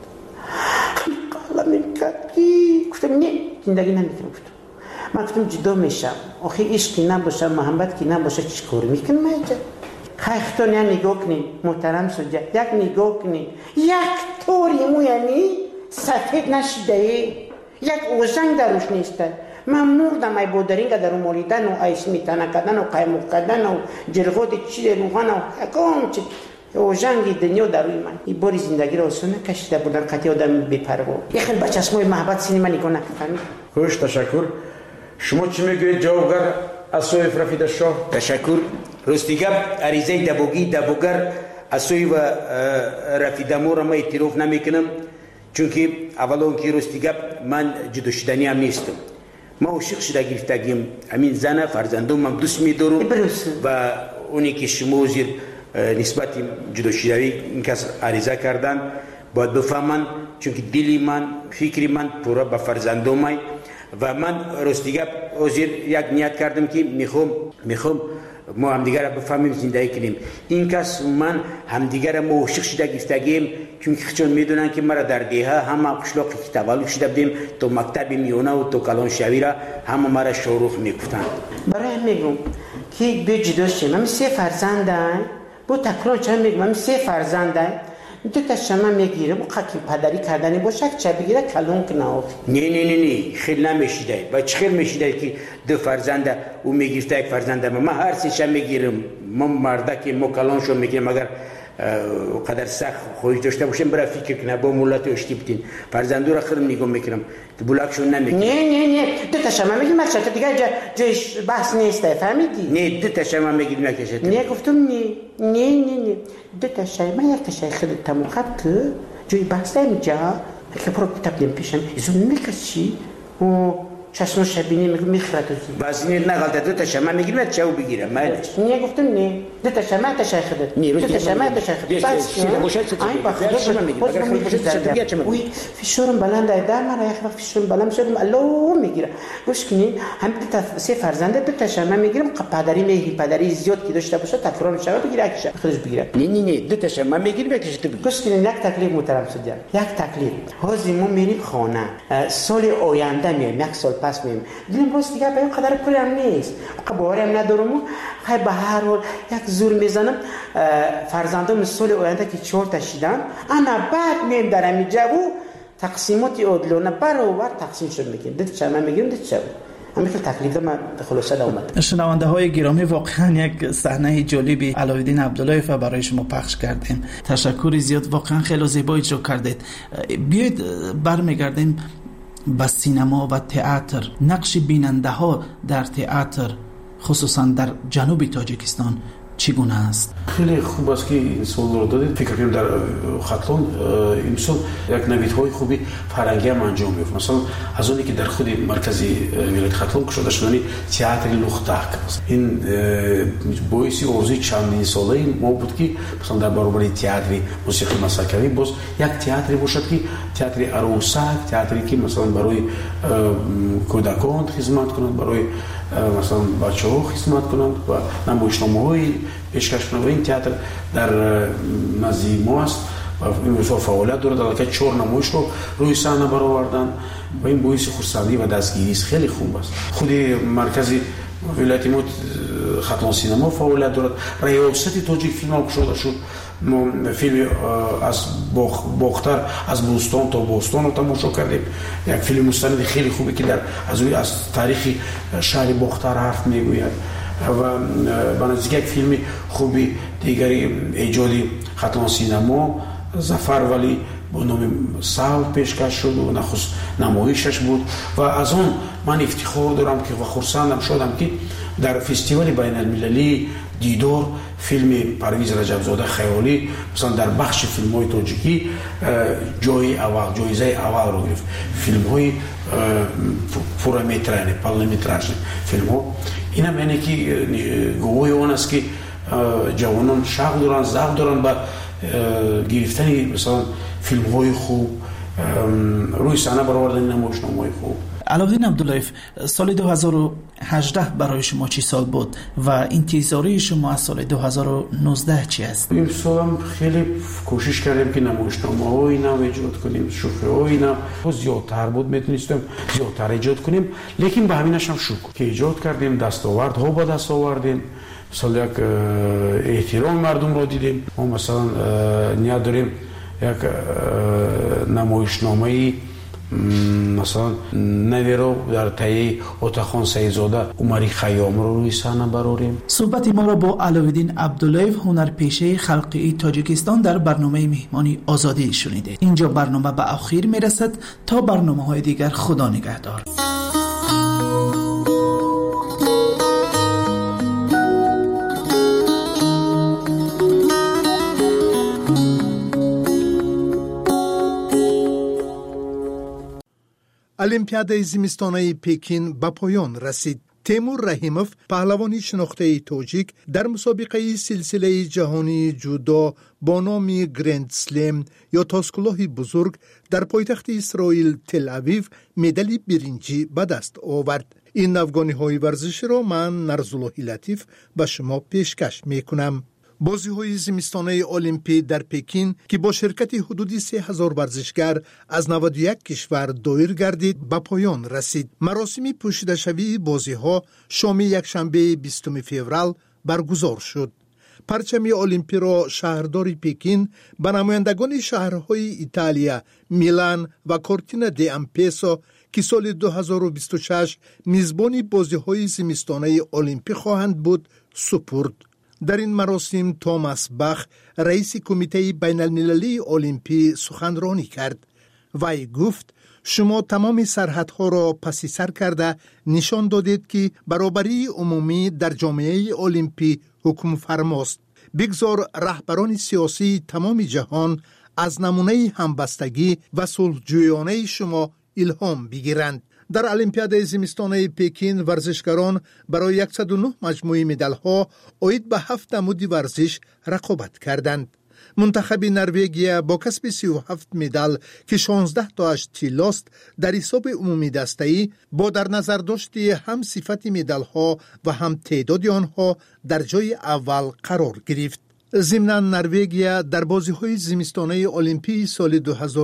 کرد گفتم نه زندگی نمیکنم. من گفتم جدا میشم، آخه عشقی نباشه محبت کی نباشه چیکار میکنم اینجا؟ خیختون یا نگاه کنین محترم سجا، یک نگاه کنین، یک طوری مو یعنی سفید نشده، یک اوزنگ دروش نیسته. من مردم ای بودرینگ در مولیدن و ایس میتانه کردن و قیموق کردن و جرغات چی روغن و حکام چی اوزنگی دنیا در روی من. این باری زندگی را آسانه کشیده بودن قطعی آدم بی‌پروا. یه خیلی با چشمای محبت سینما نگاه نکنید. خوش تشکر. شما چی میگوید جوابگر اسویف رفیدشو؟ تشکر. رستیگب عریضه دبوگر اسویف رفیدمو را من اعتراف نمیکنم، چون که اولا که رستیگب من جدا شدنی هم نیستم. ما عاشق شده گرفتگیم، همین زن فرزندم من دوست میدارم و اونی که شما زیر نسبت جدا شدنی این کس عریضه کردن باید بفهمن، چون که دلی من فکری من پورا به فرزندم و من رستیگب زیر یک نیت کردم که میخوام ما همدیگر را بفهمیم زندگی کنیم. این کس من همدیگر ما عاشق شده گرفتگیم، چون چون میدونن که مرا در دیه همه قشلاقی که تولد شده بودیم تو مکتب میونه و تو کلان شوی را همه مرا شاروخ میگفتن. برای میگم که بیا جدا شیم. من 3 فرزندم، با تکرار چند میگم من 3 فرزندم، دو تا شما میگیره با قکی پدری کردنی باشه چه بگیره کلون کنه. نه خیلی نمیشیده. با چه خیلی میشیده که 2 فرزنده او میگیرته 1 فرزنده من هر 3 شم میگیرم. من مرده که ما کلون شو میگیرم، اگر قدر سخت خودش داشته باشیم برای فکر کنه با ملت اشتی بتین فرزندو را خودم نگاه میکنم تو بلاکشون نمیکنم. نه دو تا شما میگیم مقصد دیگه جایش بحث نیسته فهمیدی؟ نه دو تا شما میگیم نکشید. نه گفتم نه دو تا شما یک تا شای خود تموم که جای بحث نمیجا که برو تبدیم پیشم ایزون میکشی و چشم شبینی میخرد باز این نغلطه دو تا شما میگیرم چاو بگیرم مالش. نه گفتم نه دو تا شما تا شای خودت. دو تا شما تا شای خودت. بس آی باخت. وی فشارم بلنده در من یک وقت فشارم بلند شدم الله میگیره. گوش کنین هم دو تا سه فرزند دو تا شما میگیرم پدری زیاد که داشته باشه تکرار میشه بگیره که خودش بگیره. نه دو تا شما میگیرم یکیش تو بگیر. گوش کنین یک تکلیف محترم شدیم. یک تکلیف. هازیمون میریم خانه. سال آینده میایم یک سال پس میایم. دیدم روز دیگه به این قدر پولم نیست. باورم ندارم. خیلی به هر حال یک زور میزنم فرزندان سال آینده که 4 تا شدن انا بعد میم در اینجا و تقسیمات عادلانه برابر تقسیم شد میگیم دید چه من میگم دید چه همین تکلیف من خلاصه اومد. شنونده های گرامی واقعا یک صحنه جالبی علاءالدین عبداللهیف برای شما پخش کردیم. تشکر زیاد، واقعا خیلی زیبا اجرا کردید. بیایید برمیگردیم به سینما و تئاتر. نقش بیننده ها در تئاتر خصوصا در جنوب تاجیکستان چگونه است؟ خیلی خوب است که این سوال رو دادید. فکر کنم در خطلان امسال یک نویدهای خوبی فرهنگی هم انجام میفته. مثلا از اونی که در خود مرکزی ولایت خطلان شده شدنی تئاتر لختک این باعث ارزوی چندین ساله ما بود که مثلا در برابر تئاتر موسیقی مسکوی باز یک تئاتری باشد که تئاتر عروسک، تئاتری که مثلا برای کودکان خدمت کند، برای مثلا بچه‌ها خدمت کنند و نمایشنامه‌های پیشکش کنند. این تئاتر در نزدیک ما است و این مثلا فعالیت دارد که 4 نمایش رو روی صحنه برآوردن و این باعث خرسندی و دستگیری است. خیلی خوب است. خود مرکز ولایت ما خطلان سینما فعالیت دارد. ریاست تاجیک فیلم هم شده شد. فیلم از باختر از بوستان تا بوستان رو تماشا کردیم. یک فیلم مستند خیلی خوبی که از تاریخ شهر باختر حرف میگوید و به نزدیک یک فیلم خوبی دیگری ایجادی خطلان سینما ظفر ولی با نام سال پیشکش شد و نخست نمایشش بود و از آن من افتخار دارم که و خرسندم شدم که در فستیوال بین المللی دیدار فیلم پرویز رجبزاده خیالی مثلا در بخش فیلم های تاجیکی جایزه اول رو گرفت. فیلم های پورامترانه پارلمتراژ فیلم ها این هم یعنی که گواهی اون است که جوانان شوق دارن زوق دارن با گرفتن مثلا فیلم های خوب روی صحنه برآوردن نمایشنامه‌های خوب. علاءالدین عبداللهیف، سال 2018 برای شما چی سال بود و انتظاری شما از سال 2019 چی است؟ این سال هم خیلی کوشش کردیم که نمایشنامه‌های نو ایجاد کنیم، شوخی‌های نو زیادتر بود میتونستیم زیادتر ایجاد کنیم، لیکن به همینش هم شکر که ایجاد کردیم، دستاوردها با دست آوردیم. مثلا یک احترام مردم رو دیدیم. ما مثلا نیاز داریم یک نمایشنامه مثلا نوی رو در تایی اتخان سیدزاده عمری خیام رو روی صحنه براریم. صحبت ما را با علاءالدین عبداللهیف هنرپیشه خلقی تاجیکستان در برنامه مهمانی آزادی شنیدید. اینجا برنامه به آخر میرسد. تا برنامه های دیگر خدا نگهدار. المپیادای زمستانه پکین به پایان رسید. تیمور رحیموف پهلوانی شناخته تاجیک در مسابقه سلسله جهانی جودو با نام گرند سلم یا تاسکلاه بزرگ در پایتخت اسرائیل تل اویو مدال برنجی به دست آورد. این افغانی ورزش را من نرزالله لطیف به شما پیشکش میکنم. بازی های زمستانه المپی در پکین که با شرکت حدودی 3000 ورزشگر از 91 کشور دایر گردید به پایان رسید. مراسم پوشیده شوی بازی ها شام یکشنبه 20 فوریه برگزار شد. پرچم المپی را شهردار پکین به نمایندگان شهرهای ایتالیا، میلان و کورتینا دی امپیسا که سال 2026 میزبان بازی های زمستانه المپی خواهند بود سپرد. در این مراسم توماس باخ رئیس کمیته بین المللی المپی سخنرانی کرد. وی گفت شما تمام سرحدها را پس سر کرده نشان دادید که برابری عمومی در جامعه المپی حکم فرماست. بگذار رهبران سیاسی تمام جهان از نمونه همبستگی و صلح‌جویانه شما الهام بگیرند. در المپیاد زمستانه پکین ورزشکاران برای 109 مجموعه مدال‌ها عاید به 7 نمود ورزش رقابت کردند. منتخب نروژ با کسب 37 مدال که 16 تاش طلاست در حساب عمومی دسته‌ای با در نظر داشت هم صفت مدال‌ها و هم تعداد آنها در جای اول قرار گرفت. ضمناً نروژ در بازی‌های زمستانه المپی سال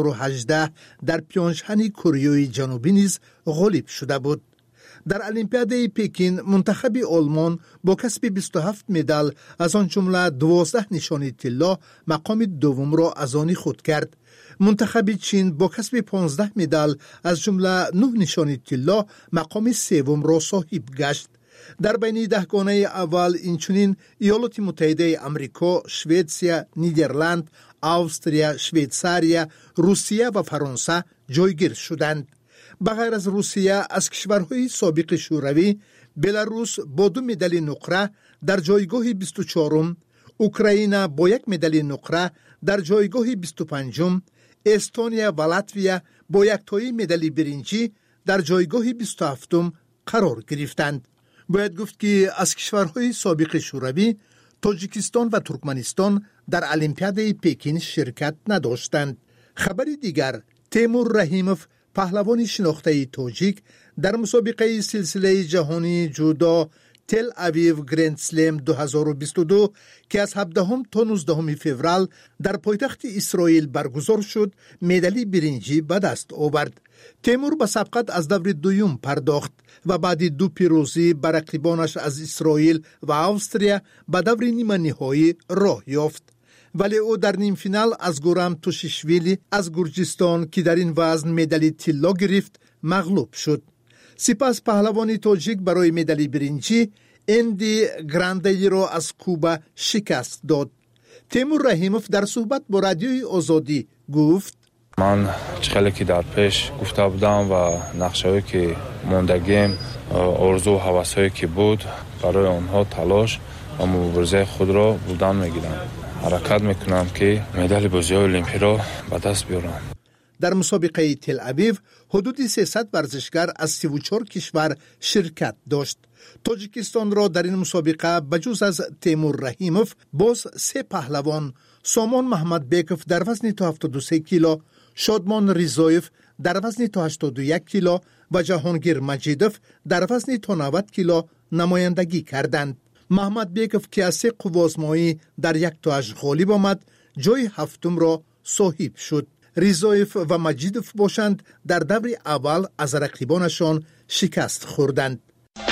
2018 در پیونگچهان کره جنوبی نیز غالب شده بود. در المپیاد پکین منتخب آلمان با کسب 27 مدال از آن جمله 12 نشانی طلا مقام دوم را از آن خود کرد. منتخب چین با کسب 15 مدال از جمله 9 نشانی طلا مقام سوم را صاحب گشت. در بین 10 گانه اول اینچنین ایالات متحده آمریکا، سوئیسریا، نیدرلند، استرالیا، شویتزاریا، روسیه و فرانسه جایگیر شدند. بغیر از روسیه از کشورهای سابق شوروی، بلاروس با 2 مدال نقره در جایگاه 24م، اوکراین با 1 مدال نقره در جایگاه 25م، استونیا و لاتویا با 1 تای مدال برنجی در جایگاه 27م قرار گرفتند. باید گفت که از کشورهای سابق شوروی، تاجیکستان و ترکمنستان در المپیاد پکین شرکت نداشتند. خبر دیگر، تیمور رحیموف پهلوان شناخته تاجیک در مسابقه سلسله جهانی جودو تل اویو گرند سلم 2022 که از 17 تا 19 فوریه در پایتخت اسرائیل برگزار شد، مدال برنجی به دست آورد. تیمور به سبقت از دور دوم پرداخت و بعد 2 پیروزی بر رقیبانش از اسرائیل و استرالیا به دور نیمه نهایی راه یافت. ولی او در نیم فینال از گورام توشیشویلی از گرجستان که در این وزن مدال طلا گرفت مغلوب شد. سپس پهلوان تاجیک برای مدال برنجی اندی گراندی را از کوبا شکست داد. تیمور رحیموف در صحبت با رادیوی آزادی گفت من خیلی که در پیش گفته بودم و نقشه‌ای که موندگیم، آرزو و هوس‌هایی که بود برای آنها تلاش و مبارزه خود را بودن می‌گیرم. حرکت میکنم که مدال بازی‌های المپی را به دست بیارم. در مسابقه تل اویو حدود 300 ورزشکار از 34 کشور شرکت داشت. تاجیکستان را در این مسابقه بجز از تیمور رحیموف باز 3 پهلوان، سامان محمد بیکوف در وزن تا 73 کیلو، شادمان ریزایف در وزن تا 81 کیلو و جهانگیر مجیدوف در وزن تا 90 کیلو نمایندگی کردند. محمد بیکوف که از 3 قوازمایی در 1 تاش غالب آمد، جای 7م را صاحب شد. ریزایف و مجیدوف باشند در دور اول از رقیبانشان شکست خوردند.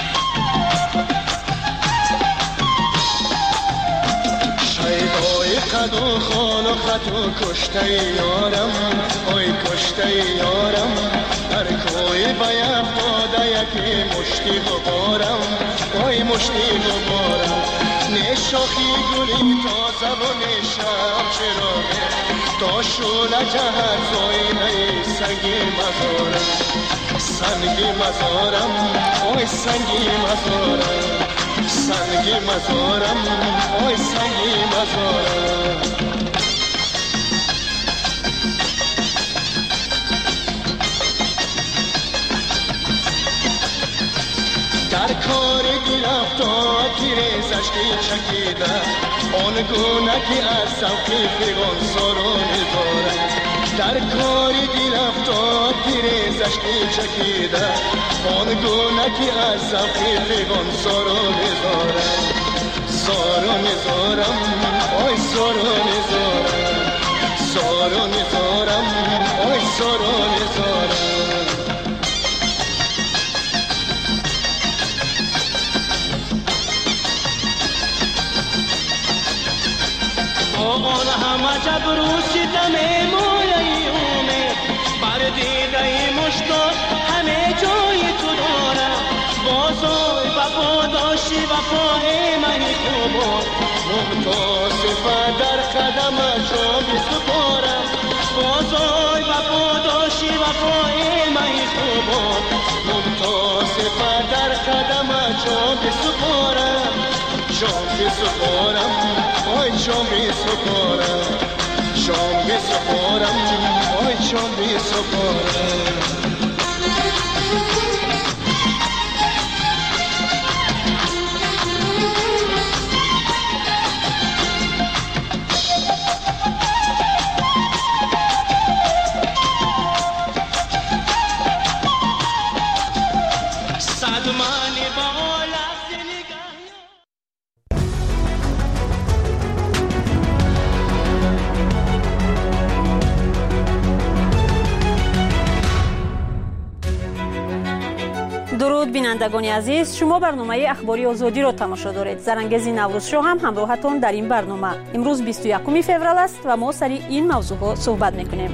خد و خال و خط و کشته یارم، آی کشته یارم، در کوی باید باده یکی مشتی غبارم، آی مشتی غبارم، نشاخی گلی تازه و نشم چراغه، تا شوله جهت زاینه سنگی مزارم، سنگی مزارم، آی سنگی مزارم، سنگی مزارم، آی سنگی مزارم. در کار گرفتار تیرزش چکیده، آن گونه که از سوقی فیغان ساران دارد. در کار گرفتار تیرزش چکیده، آن گونه که از سوقی فیغان ساران دارد. ساران زارم، آی ساران زارم، ساران زارم، آی ساران زارم. آن همه جبروسی دمه مایه اومد، بر دیده مشتاق همه جای تو دارم. بازای وفا داشتی وفای منی خوبا، صفت در قدمشو بسپارم بازای وفا داشتی وفای من خوبان صفت در قدمشو بسپارم شام بسپارم آی شام بسپارم شام بسپارم آی شام بسپارم درود بینندگان عزیز، شما برنامه اخباری آزادی را تماشا دارید. زرانگیز نوروز شو هم همراهتان در این برنامه. امروز 21 فوریه است و ما سر این موضوع ها صحبت میکنیم.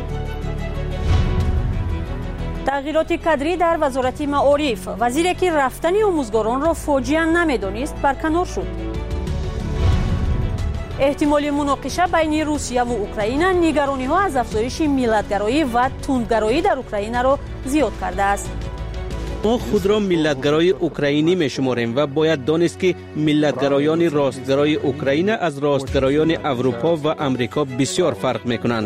تغییرات کادری در وزارت معارف، وزیری که رفتن آموزگاران را فاجعه نمیدانست برکنار شد. احتمال مناقشه بین روسیه و اوکراین نگرانی ها از افزایش ملتگرایی و تندگرایی در اوکراین را زیاد کرده است. ما خود را ملتگرای اوکراینی می شماریم و باید دانست که ملتگرایان راستگرای اوکراین از راستگرایان اروپا و امریکا بسیار فرق می کنند.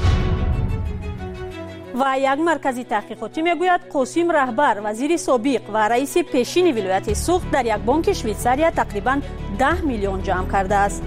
و یک مرکزی تحقیقاتی میگوید قاسم رهبر، وزیر سابق و رئیس پیشین ولایت سوخت در یک بانک شویتزاریا تقریباً 10 میلیون جمع کرده است.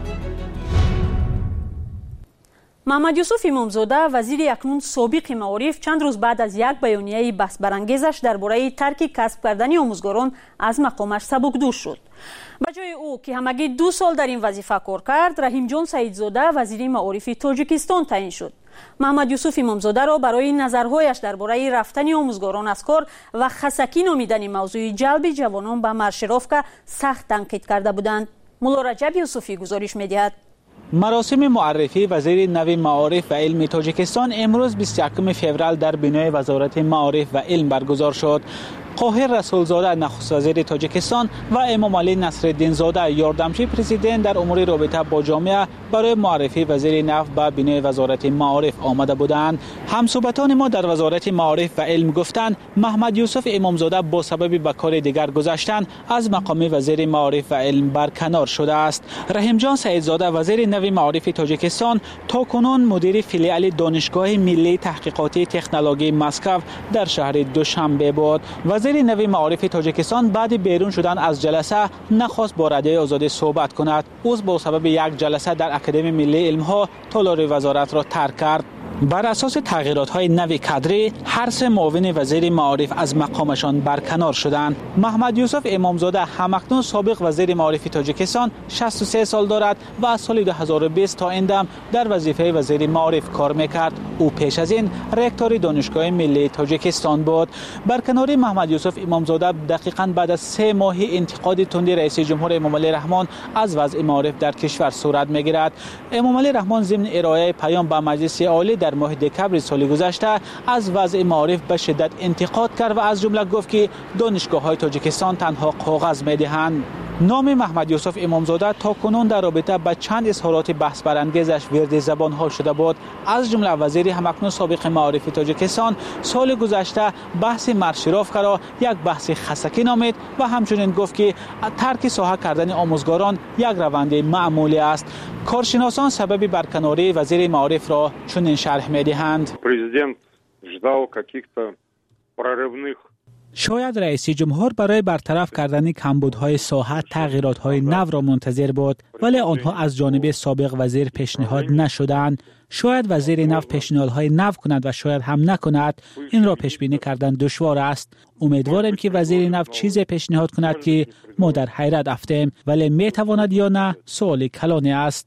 محمد یوسف امامزاده، وزیر اکنون سابق معارف، چند روز بعد از یک بیانیه بحث برانگیزش درباره ترک کسب کردن آموزگاران از مقامش سبکدوش شد. به جای او که همگی 2 سال در این وظیفه کار کرد، رحیم جان سعیدزاده وزیر معارف تاجیکستان تعیین شد. محمد یوسف امامزاده را برای نظرهایش درباره رفتن آموزگاران از کار و خسکی نامیدن موضوع جلب جوانان به مرشرافکا سخت تنقید کرده بودند. مولا رجب یوسفی گزارش می‌دهد. مراسم معرفی وزیر نو معارف و علم تاجیکستان امروز 21 فوریه در بنای وزارت معارف و علم برگزار شد. قاهر رسولزاده نخست وزیر تاجیکستان و امام علی نصرالدین زاده یاردمچی پرزیدنت در امور رابطه با جامعه برای معرفی وزیر نو به بنای وزارت معارف آمده بودند. همصحبتان ما در وزارت معارف و علم گفتند محمد یوسف امامزاده با سبب به کار دیگر گذاشتن از مقام وزیر معارف و علم برکنار شده است. رحیم جان سعیدزاده وزیر نو معارف تاجیکستان تاکنون مدیر فیلیال دانشگاه ملی تحقیقاتی تکنولوژی مسکو در شهر دوشنبه بود. وزیر نو معارف تاجیکستان بعد بیرون شدن از جلسه نخواست با رادیو آزادی صحبت کند. او با سبب یک جلسه در اکادمی ملی علم ها تالار وزارت را ترک کرد. بر اساس تغییرات های نو کادری هر 3 معاون وزیر معارف از مقامشان برکنار شدند. محمد یوسف امامزاده همکنون سابق وزیر معارف تاجیکستان 63 سال دارد و از سال 2020 تا این دم در وظیفه وزیر معارف کار میکرد. او پیش از این رکتور دانشگاه ملی تاجیکستان بود. برکناری محمد یوسف امامزاده دقیقاً بعد از 3 ماه انتقاد تند رئیس جمهور امام علی رحمان از وضع معارف در کشور صورت میگیرد. امام علی رحمان ضمن ارائه پیام به مجلس عالی در ماه دکمبر سال گذشته از وضع معارف به شدت انتقاد کرد و از جمله گفت که دانشگاه‌های تاجیکستان تنها کاغذ می‌دهند. نام محمد یوسف امامزاده تا کنون در رابطه با چند اظهارات بحث برانگیزش ورد زبان ها شده بود. از جمله وزیر همکنون سابق معارف تاجیکستان سال گذشته بحث مرشرافکا را یک بحث خسکی نامید و همچنین گفت که ترک ساحه کردن آموزگاران یک روند معمولی است. کارشناسان سبب برکناری وزیر معارف را چنین شرح می‌دهند. Президент ждал каких-то прорывных شاید رئیس جمهور برای برطرف کردن کمبودهای ساحت تغییرات‌های نو را منتظر بود، ولی آنها از جانب سابق وزیر پیشنهاد نشدند. شاید وزیر نو پیشنهادهای نو کند و شاید هم نکند. این را پیش بینی کردن دشوار است. امیدوارم که وزیر نو چیزی پیشنهاد کند که ما در حیرت افتیم، ولی میتواند یا نه سوال کلانی است.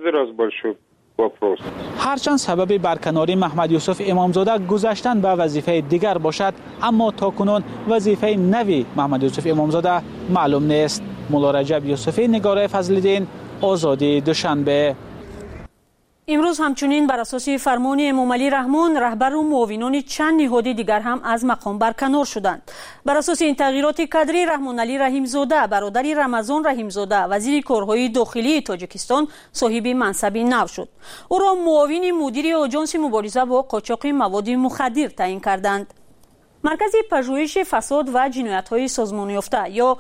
هرچند سبب برکناری محمد یوسف امامزاده گذاشتن به وظیفه دیگر باشد، اما تاکنون وظیفه نوی محمد یوسف امامزاده معلوم نیست. مولا رجب یوسفی، نگار فضل‌الدین، آزادی، دوشنبه. امروز همچنین بر اساس فرمان امامعلی رحمان رهبر و معاونان چند نهاد دیگر هم از مقام برکنار شدند. بر اساس این تغییرات کادری رحمان علی رحیم زاده برادر رمضان رحیم زاده وزیر کارهای داخلی تاجیکستان صاحب منصب نو شد. او را معاون مدیر آژانس مبارزه با قاچاق مواد مخدر تعیین کردند. مرکز پژوهش فساد و جنایت‌های سازمان یافته یا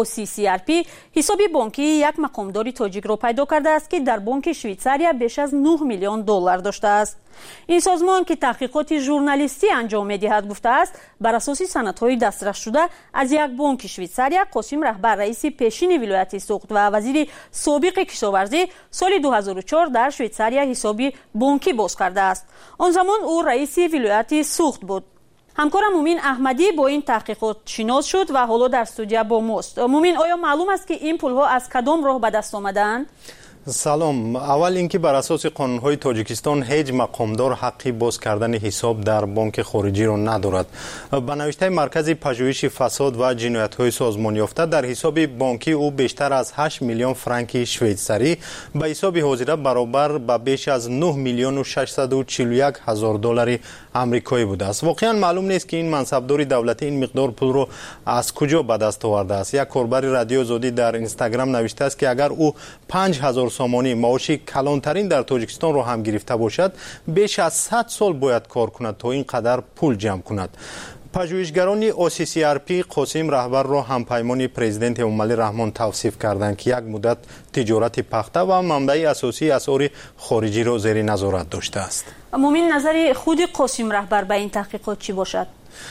OCCRP حساب بانکی یک مقامدار تاجیک را پیدا کرده است که در بانک شویتزاریا بیش از 9 میلیون دلار داشته است. این سازمان که تحقیقات ژورنالیستی انجام می‌دهد گفته است بر اساس سندهای دسترس شده از یک بانک شویتزاریا قاسم رهبر رئیس پیشین ولایت سوخت و وزیر سابق کشاورزی سال 2004 در شویتزاریا حساب بانکی باز کرده است. آن زمان او رئیس ولایت سوخت بود. همکارم مومین احمدی با این تحقیقات شناس شد و حالا در استودیو با ماست. مومین، آیا معلوم است که این پولها از کدام راه به دست آمدند؟ سلام. اول اینکه بر اساس قانون‌های تاجیکستان هیچ مقامدار حقی باز کردن حساب در بانک خارجی را ندارد. به نوشته مرکز پژوهش فساد و جنایت‌های سازمان یافته در حساب بانکی او بیشتر از 8 میلیون فرانک شویتزاری به حساب حاضره برابر به بیش از 9 میلیون و 641 هزار دلار آمریکایی بوده است. واقعا معلوم نیست که این منصبدار دولتی این مقدار پول را از کجا به دست آورده است. یک کاربر رادیو آزادی در اینستاگرام نوشته است که اگر او 5000 سامانی معاشی کلانترین در تاجیکستان را هم گرفته باشد بیش از 100 سال باید کار کند تا این قدر پول جمع کند. پژوهشگران OCCRP قاسم رهبر را همپیمان پرزیدنت امامعلی رحمان توصیف کردند که یک مدت تجارت پخته و منبع اساسی اسعار خارجی را زیر نظارت داشته است. مومین، نظر خود قاسم رهبر به این تحقیقات چی باشد؟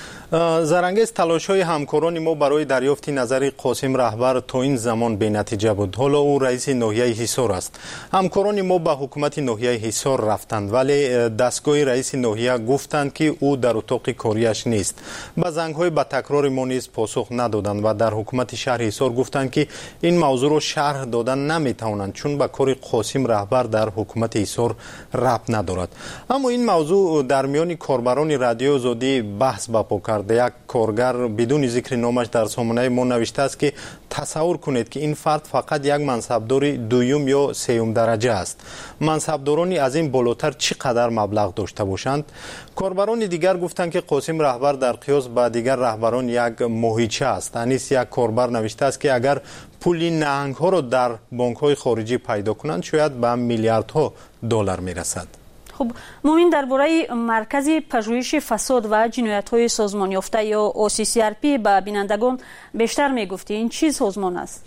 زرانگیز تلاش‌های همکاران ما برای دریافت نظر قاسم رهبر تا این زمان به نتیجه بود. حالا او رئیس ناحیه حصار است. همکاران ما به حکومت ناحیه حصار رفتند ولی دستگاه رئیس ناحیه گفتند که او در اتاق کاریش نیست. به زنگ‌های با تکرار ما نیز پاسخ ندادند و در حکومت شهر حصار گفتند که این موضوع را شرح دادن نمی‌توانند چون به کار قاسم رهبر در حکومت حصار ربط ندارد. اما این موضوع در میان کاربران رادیو آزادی بحث برپا کرد. یک کارگر بدون ذکر نامش در سامانه ما نوشته است که تصور کنید که این فرد فقط یک منصبدار دوم یا سوم درجه است. منصبدارانی از این بالاتر چقدر مبلغ داشته باشند؟ کاربران دیگر گفتند که قاسم رهبر در قیاس با دیگر رهبران یک ماهیچه است. انیس یک کاربر نوشته است که اگر پول نهنگ ها را در بانک های خارجی پیدا کنند شاید به میلیاردها دلار میرسد. خب مومین، درباره مرکز پژوهش فساد و جنایت‌های سازمان یافته یا OCCRP به بینندگان بیشتر میگفتی. این چی سازمان است؟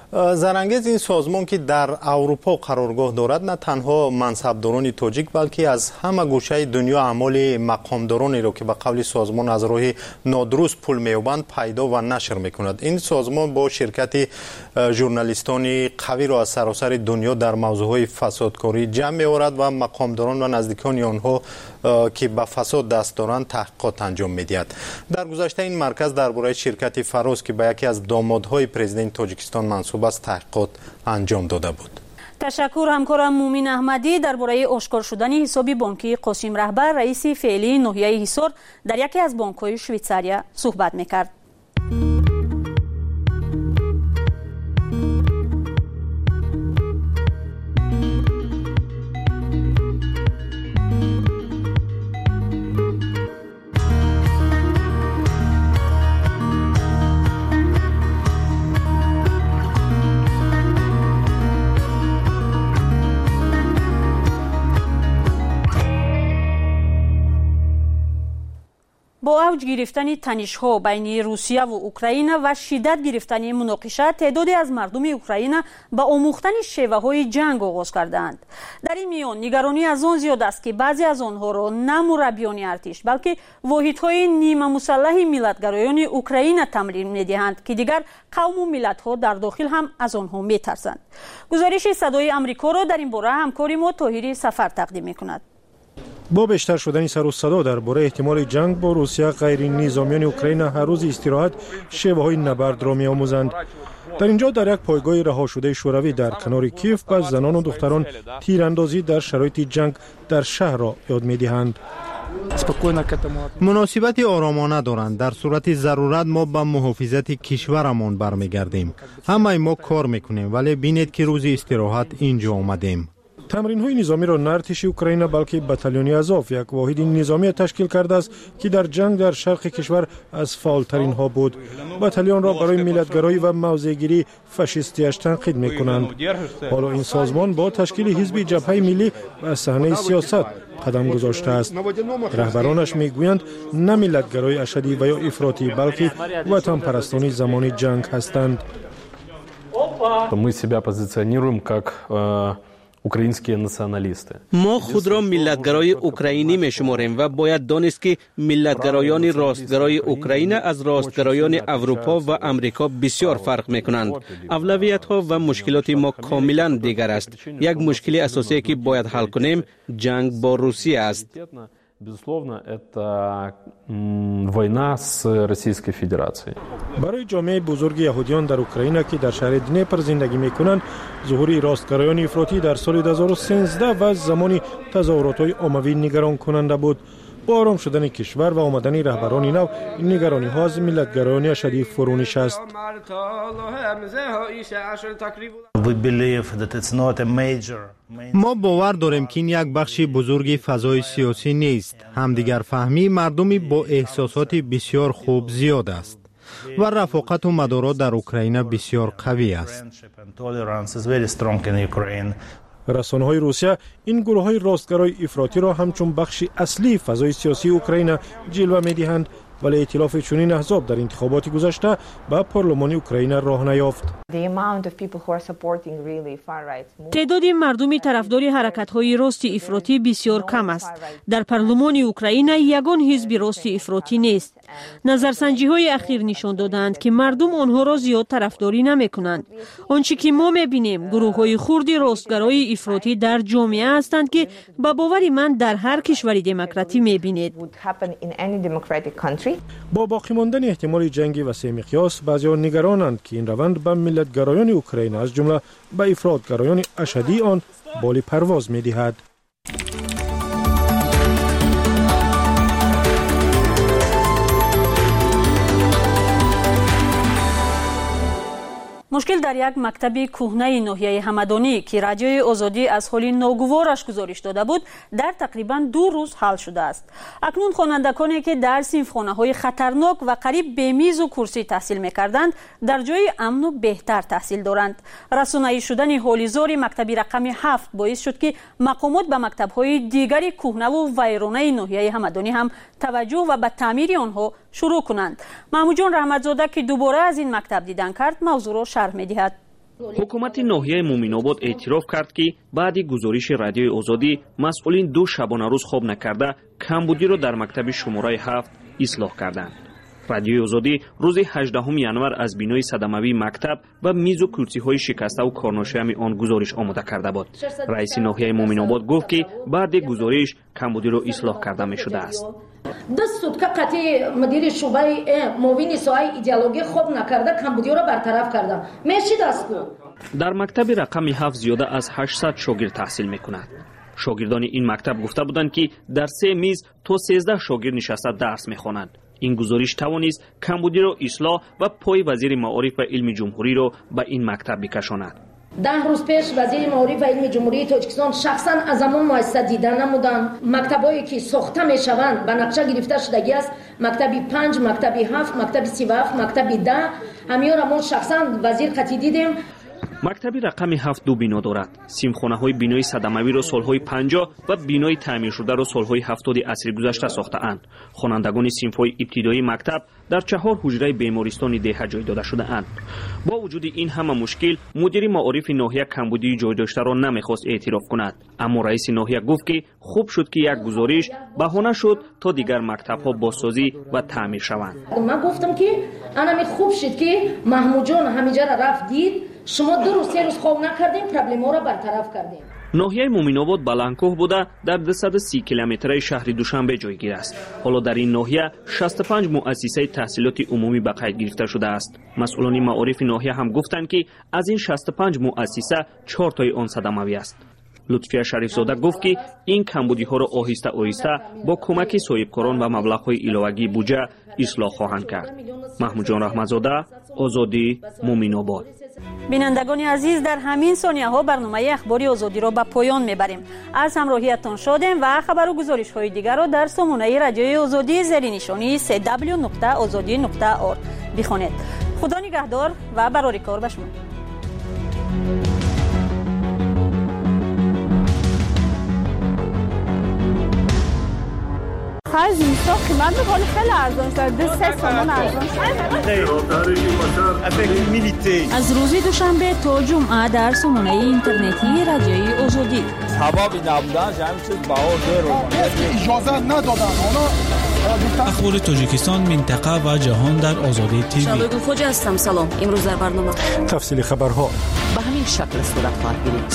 زرانگیز این سازمان که در اروپا قرارگاه دارد نه تنها منصبداران تاجیک بلکه از همه گوشه دنیا اعمال مقامدارانی را که به قول سازمان از راه نادرست پول می‌یابند پیدا و نشر می‌کند. این سازمان با شرکت ژورنالیستان قوی را از سراسر دنیا در موضوعهای فسادکاری جمع می‌آورد و مقامداران و نزدیکان آنها که به فساد دست دارند تحقیقات انجام می‌دهد. در گذشته این مرکز درباره شرکت فراز که به یکی از دامادهای پرزیدنت تاجیکستان منسوب است تحقیقات انجام داده بود. تشکر همکارم مومین احمدی درباره آشکار شدن حساب بانکی قاسم رهبر رئیس فعلی ناحیه حصار در یکی از بانک‌های شویتزاریا صحبت می‌کرد. با اوج گرفتن تنش‌ها بین روسیه و اوکراین و شدت گرفتن مناقشه تعدادی از مردم اوکراین به آموختن شیوه‌های جنگ آغاز کردند. در این میان نگرانی از آن زیاد است که بعضی از آنها را نه مربیان ارتش بلکه واحدهای نیمه مسلح ملت‌گرایان اوکراین تمرین می‌دهند که دیگر قوم و ملت‌ها در داخل هم از آنها می‌ترسند. گزارش صدای آمریکا را در این باره همکار ما طاهری سفر تقدیم می‌کند. با بیشتر شدن سر و صدا درباره احتمال جنگ با روسیه غیر نظامیان اوکراین هر روز استراحت شیوه‌های نبرد را می‌آموزند. در اینجا در یک پایگاه رها شده شوروی در کنار کیف به زنان و دختران تیراندازی در شرایط جنگ در شهر را یاد می‌دهند. مناسبت آرامانه دارند. در صورت ضرورت ما به محافظت کشورمان برمیگردیم. همه ما کار میکنیم ولی بینید که روز استراحت اینجا آمدیم. تمرین‌های نظامی را نه ارتش اوکراین بلکه بتالیون آزوف یک واحد نظامی تشکیل کرده است که در جنگ در شرق کشور از فعالترین ها بود. بتالیون را برای ملیت‌گرایی و موضع‌گیری فاشیستیش تنقید می‌کنند. حالا این سازمان با تشکیل حزب جبهه ملی و صحنه سیاست قدم گذاشته است. رهبرانش میگویند نه ملیت‌گرای اشدی و یا افراطی بلکه وطن پرستانی زمان جنگ هستند. Мы себя позиционируем как украинские националисты. ما خود را ملتگرای اوکراینی میشماریم و باید دانست که ملتگرایان راستگرای اوکراین از راستگرایان اروپا و امریکا بسیار فرق میکنند. اولویت ها و مشکلات ما کاملا دیگر است. یک مشکل اساسی که باید حل کنیم جنگ با روسیه است. Безусловно, это война с Российской Федерацией. برای جامعه بزرگ یهودیان در اوکراین که در شهر دنیپر زندگی میکنند، ظهور راستگرایان افراطی در سال 2013 و زمان تظاهرات‌های عمومی نگران کننده بود. با آرام شدن کشور و آمدن رهبران نو، این نگرانی ها از ملتگرایان اشدی فرو نشست. ما باور داریم که این یک بخش بزرگ فضای سیاسی نیست. همدیگر فهمی مردمی با احساسات بسیار خوب زیاد است و رفاقت و مدارات در اوکراین بسیار قوی است. رسانه‌های روسیه این گروه‌های راستگرای افراطی را همچون بخش اصلی فضای سیاسی اوکراین جلوه می‌دهند، ولی ائتلاف چنین احزاب در انتخابات گذشته به پارلمان اوکراین راه نیافت. تعداد مردم طرفدار حرکت‌های راست افراطی بسیار کم است. در پارلمان اوکراین یگان حزب راست افراطی نیست. نظرسنجی‌های اخیر نشان دادند که مردم آنها را زیاد طرفداری نمی‌کنند. آنچه که ما می‌بینیم گروه‌های خرد راستگرای افراطی در جامعه هستند که به باور من در هر کشوری دموکراتی می‌بینید. با باقی ماندن احتمال جنگ وسیع مقیاس، بعضی‌ها نگرانند که این روند به ملت‌گرایان اوکراین از جمله به افراط‌گرایان اشدی آن بال پرواز می‌دهد. مشکل در یک مکتب کهنه ناحیه همدانی که رادیوی آزادی از حال ناگوارش گزارش داده بود در تقریبا 2 روز حل شده است. اکنون خوانندگانی که در صنفخانه‌های خطرناک و قریب به میز و کرسی تحصیل می‌کردند در جای امن و بهتر تحصیل دارند. رسانه‌ای شدن حالی‌زار مکتب رقم 7 باعث شد که مقامات به مکتب‌های دیگری کهنه و ویرانه ناحیه همدانی هم توجه و به تعمیر آنها شروع کنند. محمود جان رحمتزاده که دوباره از این مکتب دیدن کرد موضوع را شرح می‌دهد. حکومت ناحیه مومن‌آباد اعتراف کرد که بعد گزارش رادیوی آزادی مسئولین 2 شبانه روز خواب نکرده کمبودی را در مکتب شماره 7 اصلاح کردند. رادیوی آزادی روز 18 ینور از بینای صدموی مکتب و میز و کرسی‌های شکسته و کارناشیان آن گزارش آماده کرده بود. رئیس ناحیه مومن‌آباد گفت که بعد گزارش کمبودی را اصلاح کرده می‌شده است. دست سوتکا قطعی مدیر شعبه معاون سایه ایدئولوژی خوب نکرده کمبودی را برطرف کردم. میشه دست کو. در مکتب رقم 7 زیاده از 800 شاگرد تحصیل می‌کند. شاگردان این مکتب گفته بودند که در 3 میز تا 13 شاگرد نشسته درس می‌خوانند. این گزارش توانست کمبودی را اصلاح و پای وزیر معارف و علم جمهوری را به این مکتب بکشاند. 10 روز پیش وزیر معارف و علم جمهوری تاجیکستان شخصا از همان مؤسسه دیدن نمودند. مکتبایی که ساخته میشوند به نقشه گرفته شدگی است. مکتب 5، مکتب 7، مکتب 37، مکتب 10 همیان ما شخصا وزیر قطعی دیدیم. مکتب رقم 7 2 بنا دارد. سیمخانه‌های بینای صدموی را سالهای 50 و بینای تعمیر شده را سالهای 70 عصر گذشته ساخته‌اند. خوانندگان صنف‌های ابتدایی مکتب در 4 حجره بیمارستان ده جای داده شده‌اند. با وجود این همه مشکل، مدیر معارف ناحیه کمبودی جای داشته را نمی‌خواست اعتراف کند. اما رئیس ناحیه گفت که خوب شد که یک گزارش بهانه شد تا دیگر مکتب‌ها بازسازی و تعمیر شوند. من گفتم که انا خوب شد که محمود جان همیجا را رفت دید. شما 2 روز 3 روز خواب نکردیم پرابلم‌ها را برطرف کردیم. ناحیه مومن‌آباد بلندکوه بوده در 230 کیلومتری شهر دوشنبه جایگیر است. حالا در این ناحیه 65 مؤسسه تحصیلات عمومی به قید گرفته شده است. مسئولان معارف ناحیه هم گفتند که از این 65 مؤسسه 4 تای آن صدموی است. لطفیه شریفزاده گفت که این کمبودی‌ها را آهسته آهسته با کمک صاحبکاران و مبلغ‌های علاوه‌ای بودجه اصلاح خواهند کرد. محمود جان رحمتزاده، آزادی، مومن‌آباد. بینندگان عزیز، در همین ثانیه ها برنامه اخباری آزادی را به پایان میبریم. از همراهیتان شادیم و خبر و گزارش های دیگر را در سامانه رادیوی آزادی زیر نشانی www.azadi.org بخوانید. خدا نگهدار و برای کار به شما. خرج میسا قیمت بخواد خیلی ارزان شد. 3 سامان ارزان شد. از روز دوشنبه تا جمعه در سامانه اینترنتی رادیوی آزادی. سبب نبودن همین چیز بها زیرو. اجازه ندادن. اخبار تاجیکستان، منطقه و جهان در آزادی تیوی. شبگو خوجا هستم. سلام. امروز در برنامه تفصیل خبرها به همین شکل صورت خواهد گرفت.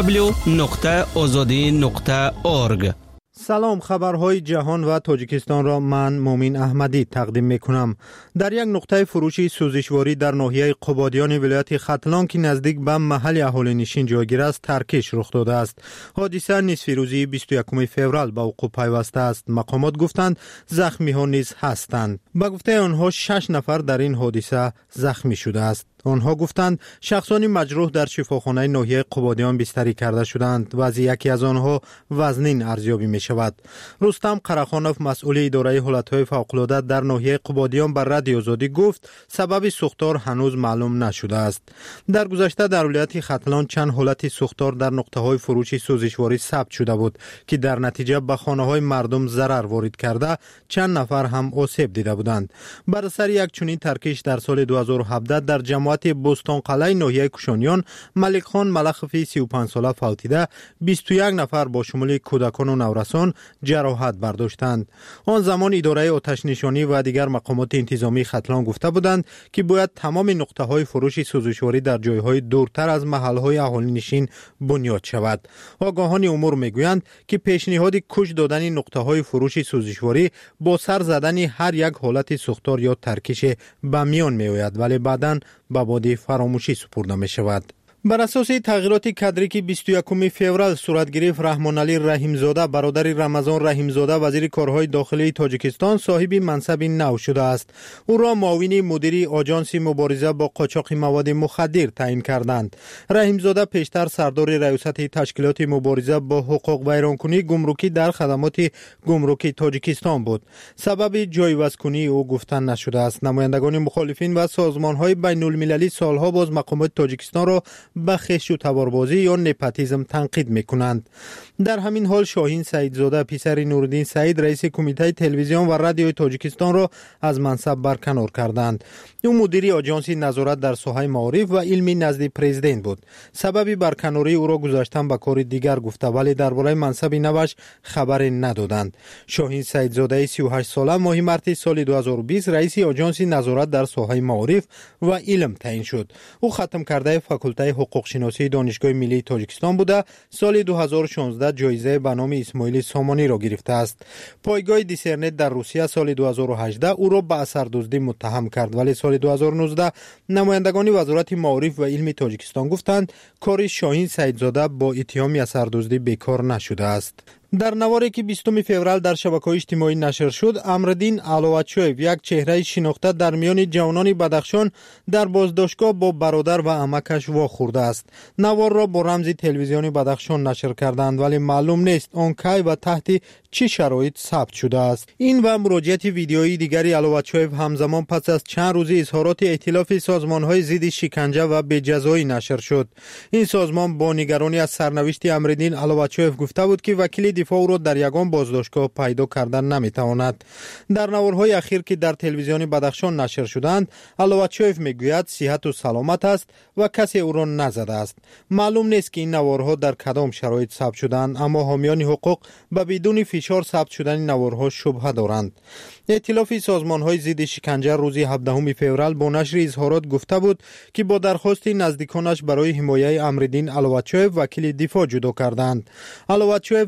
www.azadi.org. سلام، خبرهای جهان و تاجیکستان را من مومین احمدی تقدیم میکنم. در یک نقطه فروشی سوزشواری در ناحیه قبادیان ولایت ختلان که نزدیک به محل اهالی نشین جایگیر است ترکش رخ داده است. حادثه نصف روزی 21 فوریه به وقوع پیوسته است. مقامات گفتند زخمی ها نیز هستند. به گفته آنها 6 نفر در این حادثه زخمی شده است. آنها گفتند شخصانی مجروح در شفاخانه ناحیه قبادیان بستری کرده شدند و از یکی از آنها وزنین ارزیابی می شود. رستم قرخانوف مسئول اداره حالتهای فوق‌العاده در ناحیه قبادیان بر رادیو آزادی گفت سبب سوختار هنوز معلوم نشده است. در گذشته در ولایت ختلان چند حالت سوختار در نقطه‌های فروشی سوزشواری ثبت شده بود که در نتیجه به خانه‌های مردم ضرر وارد کرده چند نفر هم آسیب دیده بودند. بر اثر یک چنین ترکش در سال 2017 در جماعت بوستان قلعه ناحیه کوشانیان ملک خان ملخفی 35 ساله فوتیده 21 نفر با شمول کودکان و نورسان جراحت برداشتند. آن زمان اداره آتش نشانی و دیگر مقامات انتظامی ختلان گفته بودند که باید تمام نقطه های فروش سوزشواری در جایهای دورتر از محل های اهالی نشین بنیاد شود. آگاهان امور میگویند که پیشنهاد کش دادن نقطه های فروش سوزشواری با سر زدن هر یک حالت سوختار یا ترکش به میان میآید ولی بعداً به باد فراموشی سپرده می شود. بر اساس تغییرات کادری که 21 فوریه صورت گرفت، رحمان علی رحیمزاده برادر رمضان رحیمزاده وزیر کارهای داخلی تاجیکستان صاحب منصب نو شده است. او را معاون مدیر آژانس مبارزه با قاچاق مواد مخدر تعیین کردند. رحیمزاده پیشتر سردار ریاست تشکیلات مبارزه با حقوق ویرانکنی گمرکی در خدمات گمرکی تاجیکستان بود. سبب جایگزینی او گفتن نشده است. نمایندگان مخالفین و سازمان‌های بین‌المللی سالها باز مقامات تاجیکستان را به خش و تباربازی یا نپاتیزم تنقید میکنند. در همین حال شاهین سعیدزاده پسر نورالدین سعید رئیس کمیته تلویزیون و رادیو تاجیکستان را از منصب برکنار کردند. او مدیر آژانس نظارت در ساحه معارف و علمی نزد پرزیدنت بود. سبب برکناری او را گذاشتن به کار دیگر گفته ولی درباره منصب نوش خبر ندادند. شاهین سعیدزاده 38 ساله ماه مارس سال 2020 رئیس آژانس نظارت در ساحه معارف و علم تعیین شد. او ختم کرده فاکولته حقوق شناسی دانشگاه ملی تاجیکستان بوده. سال 2016 جایزه به نام اسماعیل سامانی را گرفته است. پایگاه دیسرنت در روسیه سال 2018 او را به اثردزدی متهم کرد ولی سال 2019 نمایندگان وزارت معارف و علم تاجیکستان گفتند کار شاهین سعیدزاده با اتهام اثردزدی بیکار نشده است. در نواری که 20 فوریه در شبکه‌های اجتماعی نشر شد، امردین علواتچویف یک چهره شناخته در میان جوانان بدخشان در بازداشتگاه با برادر و عمکش واخورده است. نوار را با رمز تلویزیون بدخشان نشر کردند ولی معلوم نیست آن کی و تحت چه شرایط ثبت شده است. این و مراجعه ویدیویی دیگری علواتچویف همزمان پس از چند روز اظهارات ائتلاف سازمان‌های ضد شکنجه و بی‌جزایی نشر شد. این سازمان با نگرانی از سرنوشت امردین علواتچویف گفته بود که وکیل دفاع را در یگان بازداشتگاه پیدا کردن نمیتواند. در نوارهای اخیر که در تلویزیون بدخشان نشر شدند، علواتچویف میگوید صحت و سلامت است و کسی او را نزده است. معلوم نیست که این نوارها در کدام شرایط ثبت شدند، اما حامیان حقوق به بدون فشار ثبت شدن نوارها شبهه دارند. ائتلاف سازمان‌های ضد شکنجه روز 17 فوریه با نشر اظهارات گفته بود که با درخواست نزدیکانش برای حمایت امردین علواتچویف وکیل دفاع جدا کردند. علواتچویف در نوار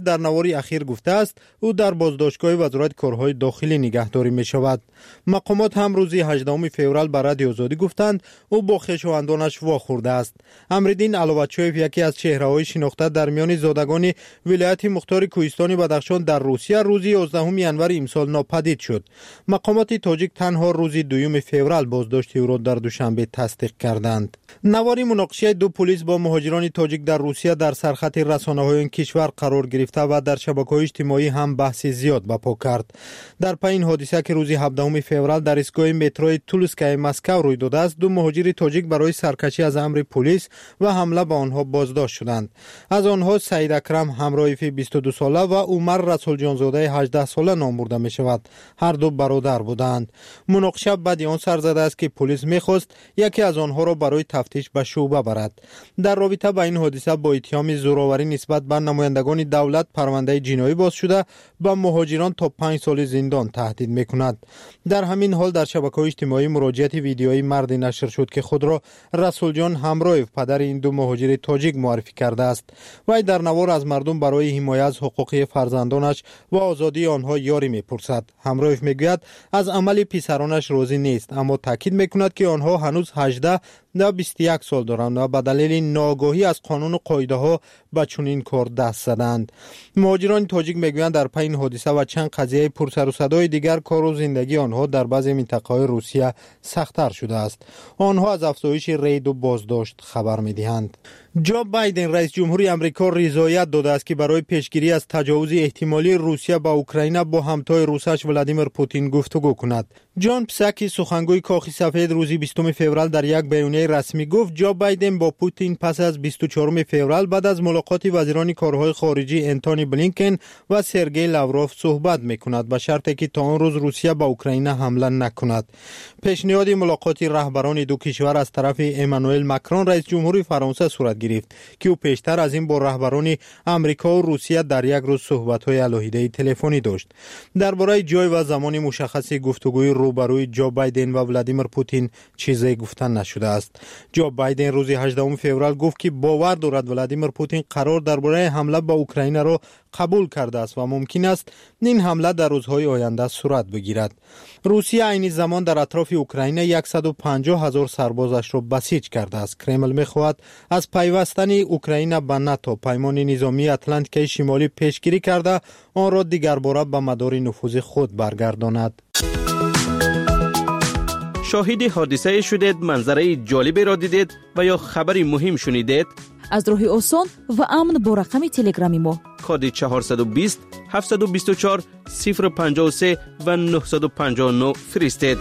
بار اخیر گفته است او در بازداشتگاه وزارت کارهای داخلی نگهداری می شود. مقامات هم روز 18 فوریه به رادیو آزادی گفتند او با خویشاوندانش واخورده است. امرالدین علوچویف یکی از چهره‌های شناخته در میان زادگان ولایت مختار کوهستان بدخشان در روسیه روز 11 ینور امسال ناپدید شد. مقامات تاجیک تنها روز 2 فوریه بازداشت او را در دوشنبه تصدیق کردند. نواری مناقشه دو پلیس با مهاجران تاجیک در روسیه در سرخط رسانه‌های این کشور قرار گرفته و در شبکه‌های اجتماعی هم بحث زیاد برپا کرد. در پی این حادثه که روز 17 فوریه در ایستگاه مترو تولسکای مسکو روی داده است، دو مهاجر تاجیک برای سرکشی از امر پلیس و حمله به آنها بازداشت شدند. از آنها سعید اکرم همرایف 22 ساله و عمر رسول جانزاده 18 ساله نام برده می شود. هر دو برادر بودند. مناقشه بعد آن سر زده است که پلیس می‌خواست یکی از آنها را برای تفتیش به شعبه برد. در رابطه با این حادثه با اتهام زوراوری نسبت به نمایندگان دولت پرونده جنایی باز شده، به مهاجران تا 5 سال زندان تهدید می‌کند. در همین حال در شبکه‌های اجتماعی مراجعه ویدیویی مردی نشر شد که خود را رسول جان همرایف پدر این دو مهاجر تاجیک معرفی کرده است. وی در نوار از مردم برای حمایت از حقوق فرزندانش و آزادی آنها یاری می‌پرسد. همرایف میگوید از عمل پسرانش راضی نیست، اما تاکید می‌کند که آنها هنوز 18 و 21 سال دارند و به دلیل ناآگاهی از قانون و قاعده‌ها به چنین کار دست زدند. مهاجران تاجیک میگویند در پی این حادثه و چند قضیه پرسر و صدای دیگر کار و زندگی آنها در بعضی منطقه‌های روسیه سخت‌تر شده است. آنها از افزایش رید و بازداشت خبر می‌دهند. جو بایدن رئیس جمهوری آمریکا رضایت داده است که برای پیشگیری از تجاوز احتمالی روسیه به اوکراین با همتای روسش ولادیمیر پوتین گفتگو کند. جان پساکی سخنگوی کاخ سفید روز 20 فوریه در یک بیانیه رسمی گفت جو بایدن با پوتین پس از 24 فوریه بعد از ملاقات وزیران کارهای خارجی انتونی بلینکن و سرگئی لاوروف صحبت می‌کند به شرطی که تا آن روز روسیه به اوکراین حمله نکند. پیشنهاد ملاقات رهبران دو کشور از طرف امانوئل ماکرون رئیس جمهوری فرانسه صورت گرفت که او پیشتر از این با رهبران آمریکا و روسیه در یک روز صحبت‌های علیحده تلفنی داشت. درباره جای و زمان مشخص گفتگوی روبروی جو بایدن و ولادیمیر پوتین چیزی گفته نشده است. جو بایدن روز 18 فوریه گفت که باور دارد ولادیمیر پوتین قرار درباره حمله به اوکراین را قبول کرده است و ممکن است این حمله در روزهای آینده صورت بگیرد. روسیه این زمان در اطراف اوکراین 150,000 سربازش را بسیج کرده است. کرمل می‌خواهد از پیوستن اوکراین به ناتو پیمان نظامی اتلانتیک شمالی پیشگیری کرده آن را دیگر باره به مدار نفوذ خود برگرداند. شاهد حادثه شدید، منظره جالبی را دیدید و یا خبری مهم شنیدید؟ از راه آسان و امن با رقم تلگرامی ما کد 420 724 053 و 959 فرستید.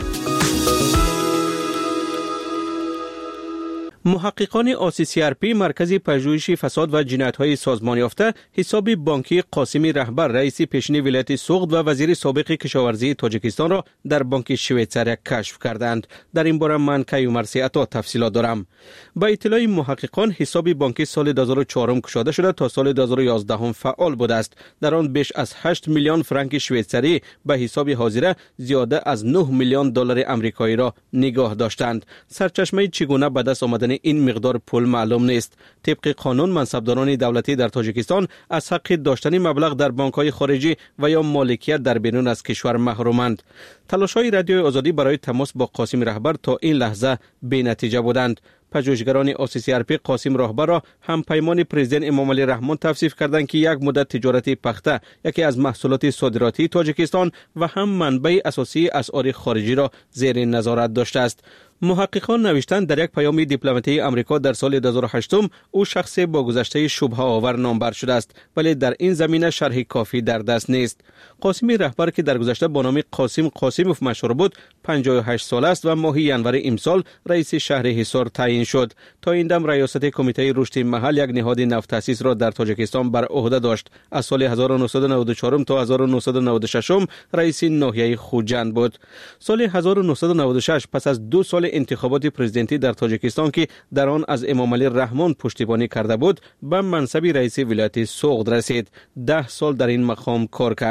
محققان آسیسی‌آرپی مرکز پژوهش فساد و جنایت‌های سازمان یافته حساب بانکی قاسمی رهبر رئیس پیشین ولایت سوغد و وزیر سابق کشاورزی تاجیکستان را در بانک شویتزاریا کشف کردند. در این باره من کیومرثی عطا تفصیلات دارم. با اطلاع محققان حساب بانکی سال 2004 گشاده شده تا سال 2011 فعال بوده است. در آن بیش از 8 میلیون فرانک شویتزاری به حساب حاضره زیاده از 9 میلیون دلار آمریکایی را نگاه داشتند. سرچشمه چگونه به دست آمدن این مقدار پول معلوم نیست. طبق قانون منصبداران دولتی در تاجیکستان از حق داشتن مبلغ در بانک‌های خارجی و یا مالکیت در بیرون از کشور محرومند. تلاش‌های رادیو آزادی برای تماس با قاسم رهبر تا این لحظه بی‌نتیجه بودند. پژوهشگران آسیسی‌آرپی قاسم رهبر را هم پیمان پرزیدنت امامعلی رحمان توصیف کردند که یک مدت تجارتی پخته یکی از محصولات صادراتی تاجیکستان و هم منبع اساسی اسعار خارجی را زیر نظارت داشته است. محققان نوشتند در یک پیام دیپلماتی آمریکا در سال 2008 او شخص با گذشته شبهه آور نامبر شده است، ولی در این زمینه شرح کافی در دست نیست. قاسم رهبر که در گذشته با نام قاسم قاسموف مشهور بود 58 سال است و ماه ینور امسال رئیس شهر حصار تعیین شد. تا این دم ریاست کمیته رشد محل یک نهاد نوتأسیس را در تاجیکستان بر عهده داشت. از سال 1994 تا 1996 رئیس ناحیه خوجند بود. سال 1996 پس از 2 سال انتخابات پرزیدنتی در تاجیکستان که در آن از امامعلی رحمان پشتیبانی کرده بود به منصب رئیس ولایت سوغد رسید. 10 سال در این مقام کار کرد.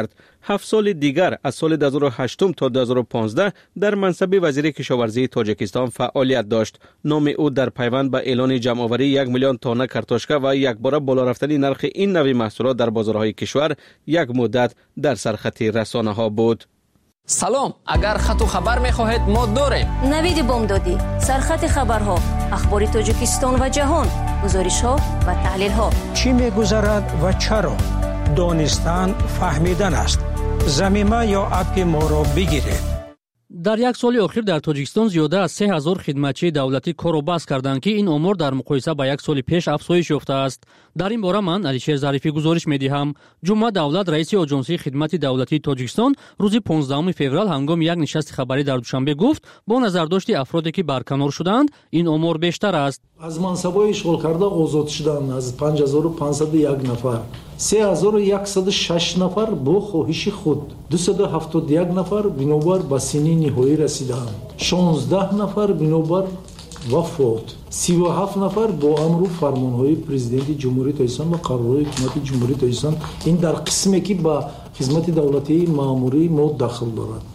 7 سال دیگر از سال 2008 تا 2015 در منصب وزیر کشاورزی تاجیکستان فعالیت داشت. نام او در پیوند به اعلان جمع‌آوری 1 میلیون تانه کارتوشکا و یکباره بالا رفتن نرخ این نوع محصولات در بازارهای کشور یک مدت در سرخط رسانه‌ها بود. سلام، اگر خط و خبر می‌خواهید ما داریم. نوید بامدادی، سرخط خبرها، اخبار تاجیکستان و جهان، گزارش‌ها و تحلیل‌ها. چی می‌گذرد و چرا؟ دانستن فهمیدن است. ضمیمه یا اپ ما را بگیرید. در یک سال اخیر در تاجیکستان زیاده از 3000 خدمتچی دولتی کار و بس کردند که این امور در مقایسه با یک سال پیش افزایش یافته است. در این باره من علیشیر ظریفی گزارش می‌دهم. جمعه دولت رئیس آژانسی خدمت دولتی تاجیکستان روز 15 فوریه هنگام یک نشست خبری در دوشنبه گفت با نظرداشت افرادی که برکنار شدند این امور بیشتر است. از منصب‌های اشغال کرده آزاد شدند از 5501 نفر. 3106 نفر با خواهش خود، 271 نفر بنابر به سن نهایی رسیدند، 16 نفر بنابر وفات، 37 نفر با امر و فرمانهای پرزیدنت جمهوری تاجیکستان و قرارهای حکومت جمهوری تاجیکستان. این در قسمی که با خدمت دولتی ماموری ما داخل دارد.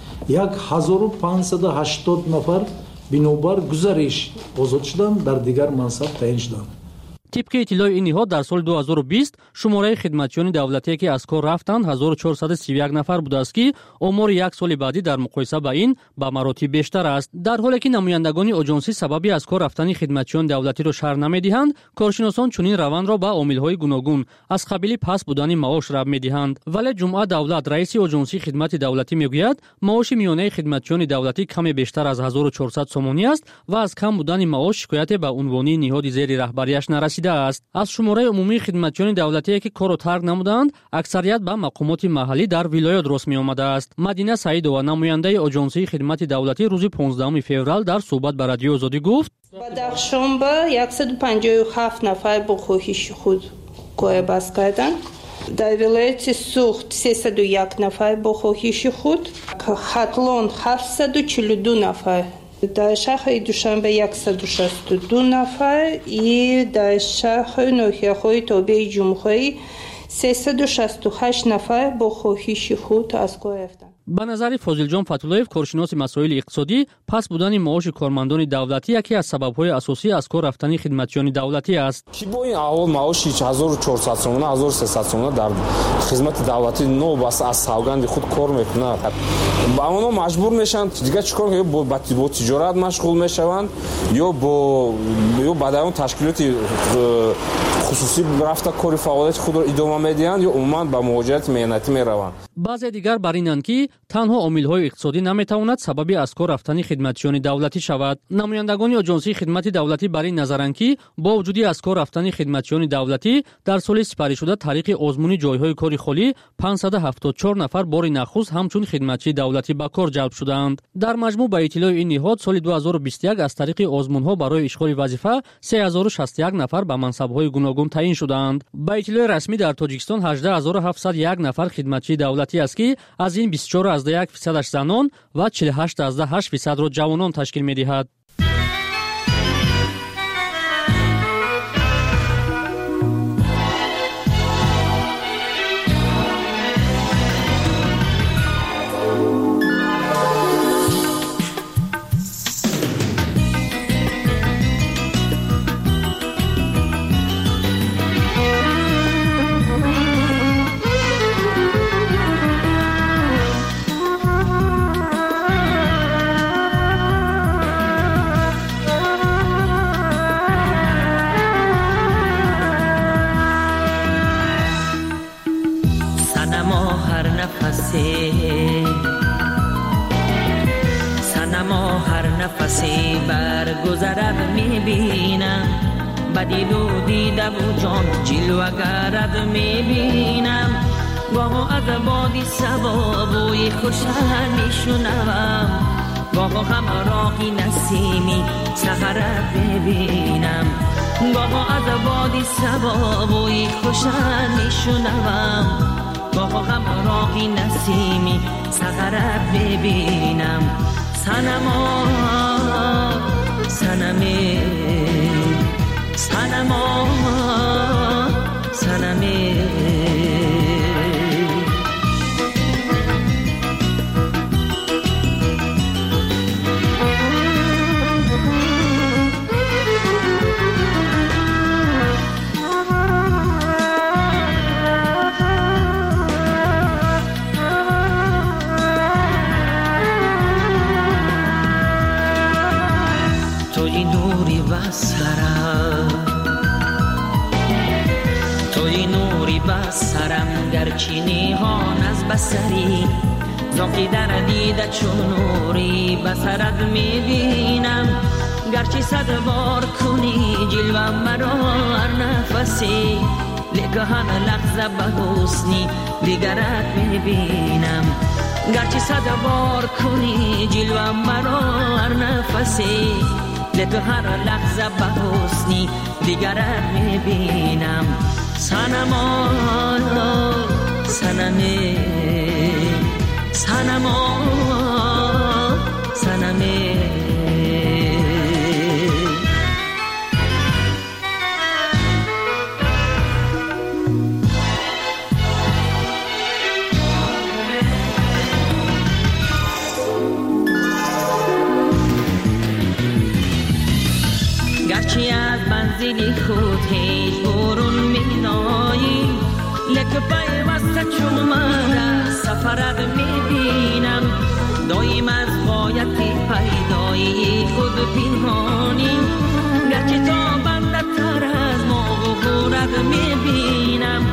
1580 نفر بنابر گزارش آزاد شدند، در دیگر منصب تعیین شدند. طبق اطلاع این نهاد در سال 2020 شماره خدمتچیان دولتی که از کار رفتند 1431 نفر بوده است که آمار یک سال بعدی در مقایسه با این به مراتب بیشتر است. در حالی که نمایندگان آژانسی سببی از کار رفتن خدمتچیان دولتی را شرح نمی‌دهند، کارشناسان چنین روند را به عامل‌های گوناگون از قبیل پس بودن معاش ربط می‌دهند. ولی جمعه دولت رئیس آژانسی خدمت دولتی میگوید معاش میانه خدمتچیان دولتی کمی بیشتر از 1400 سومانی است و از کم بودن معاش شکایت به عنوان نهاد زیر رهبریش نرسیده است. از شماره عمومی خدمتچیان دولتی که کار را ترک نمودند، اکثریت به مقامات محلی در ولایت راست می آمده است. مدینه سعیدова نماینده آژانسی خدمت دولتی روز 15 فوریه در صحبت با رادیو آزادی گفت: بدخشانبه 157 نفر با خواهش خود کار بس کردند. در ولایت سوخت 301 نفر با خواهش خود، خطلان 742 نفر، در شهر دوشنبه 162 نفر و در شهر ناحیه‌های تابع جمهوری 368 نفر با خواهش خود از کار رفتند. به نظر فاضل جان فتولایف، کارشناس مسائل اقتصادی، پس بودن معاش کارمندان دولتی یکی از سبب‌های اساسی از کار رفتن خدمتچیان دولتی است. کی با این اول معاش 1400 سومانه 1300 سومانه در خدمت دولتی نو بس از سوگند خود کار میکنند. با اونها مجبور میشن دیگه چیکار کنن؟ با تجارت مشغول میشوند یا بعد اون تشکیلات خصوصی رفته کار فعالیت خود را ادامه میدهند یا عموما به مهاجرت مهنتی میروند. بعضی دیگر بر اینند که تنها عامل‌های اقتصادی نمیتواند سبب از کار رفتن خدمتچیان دولتی شود. نمایندگان آژانسی خدمت دولتی بر این نظرند که با وجود از کار رفتن خدمتچیان دولتی در سال سپری شده طریق آزمون جایهای کاری خالی 574 نفر بار نخست همچون خدمتچی دولتی به کار جلب شدند. در مجموع به اطلاع این نهاد سال 2021 از طریق آزمون‌ها برای اشغال وظیفه 3061 نفر به منصب‌های گوناگون تعیین شدند. به اطلاع رسمی در تاجیکستان 18701 نفر خدمتچی دولتی است که از این 24.1% زنان و 48.8% را جوانان تشکیل می‌دهد. سنما هر نفسی برگذرد میبینم، بدید و دیده و جان جلوه گرد میبینم، گاه از بادی سبا بوی خوشن میشنوم، گاه همراهی نسیمی سحرت ببینم، گاه از بادی سبا بوی خوشن میشنوم، گاه همراهی نسیمی سحرت ببینم. سنما سنمی سنما سنمی بس سرم گرچه نیهان از بسری زاقی در دیده چون نوری بسرت میبینم گرچه صد بار کنی جلوه مرا هر نفسی لیکن همه لحظه به حسنی دیگرت میبینم گرچه صد بار کنی جلوه مرا هر نفسی لیکن هر لحظه به حسنی دیگرت میبینم سنما سنمه سنما سنمه گرچه از منزل خود هیچ برون می‌نایی لیکن پیوسته چون من سفرت میبینم دایم از غایت پیدایی خود پنهانی گرچه تا بنده تر از ما و غورت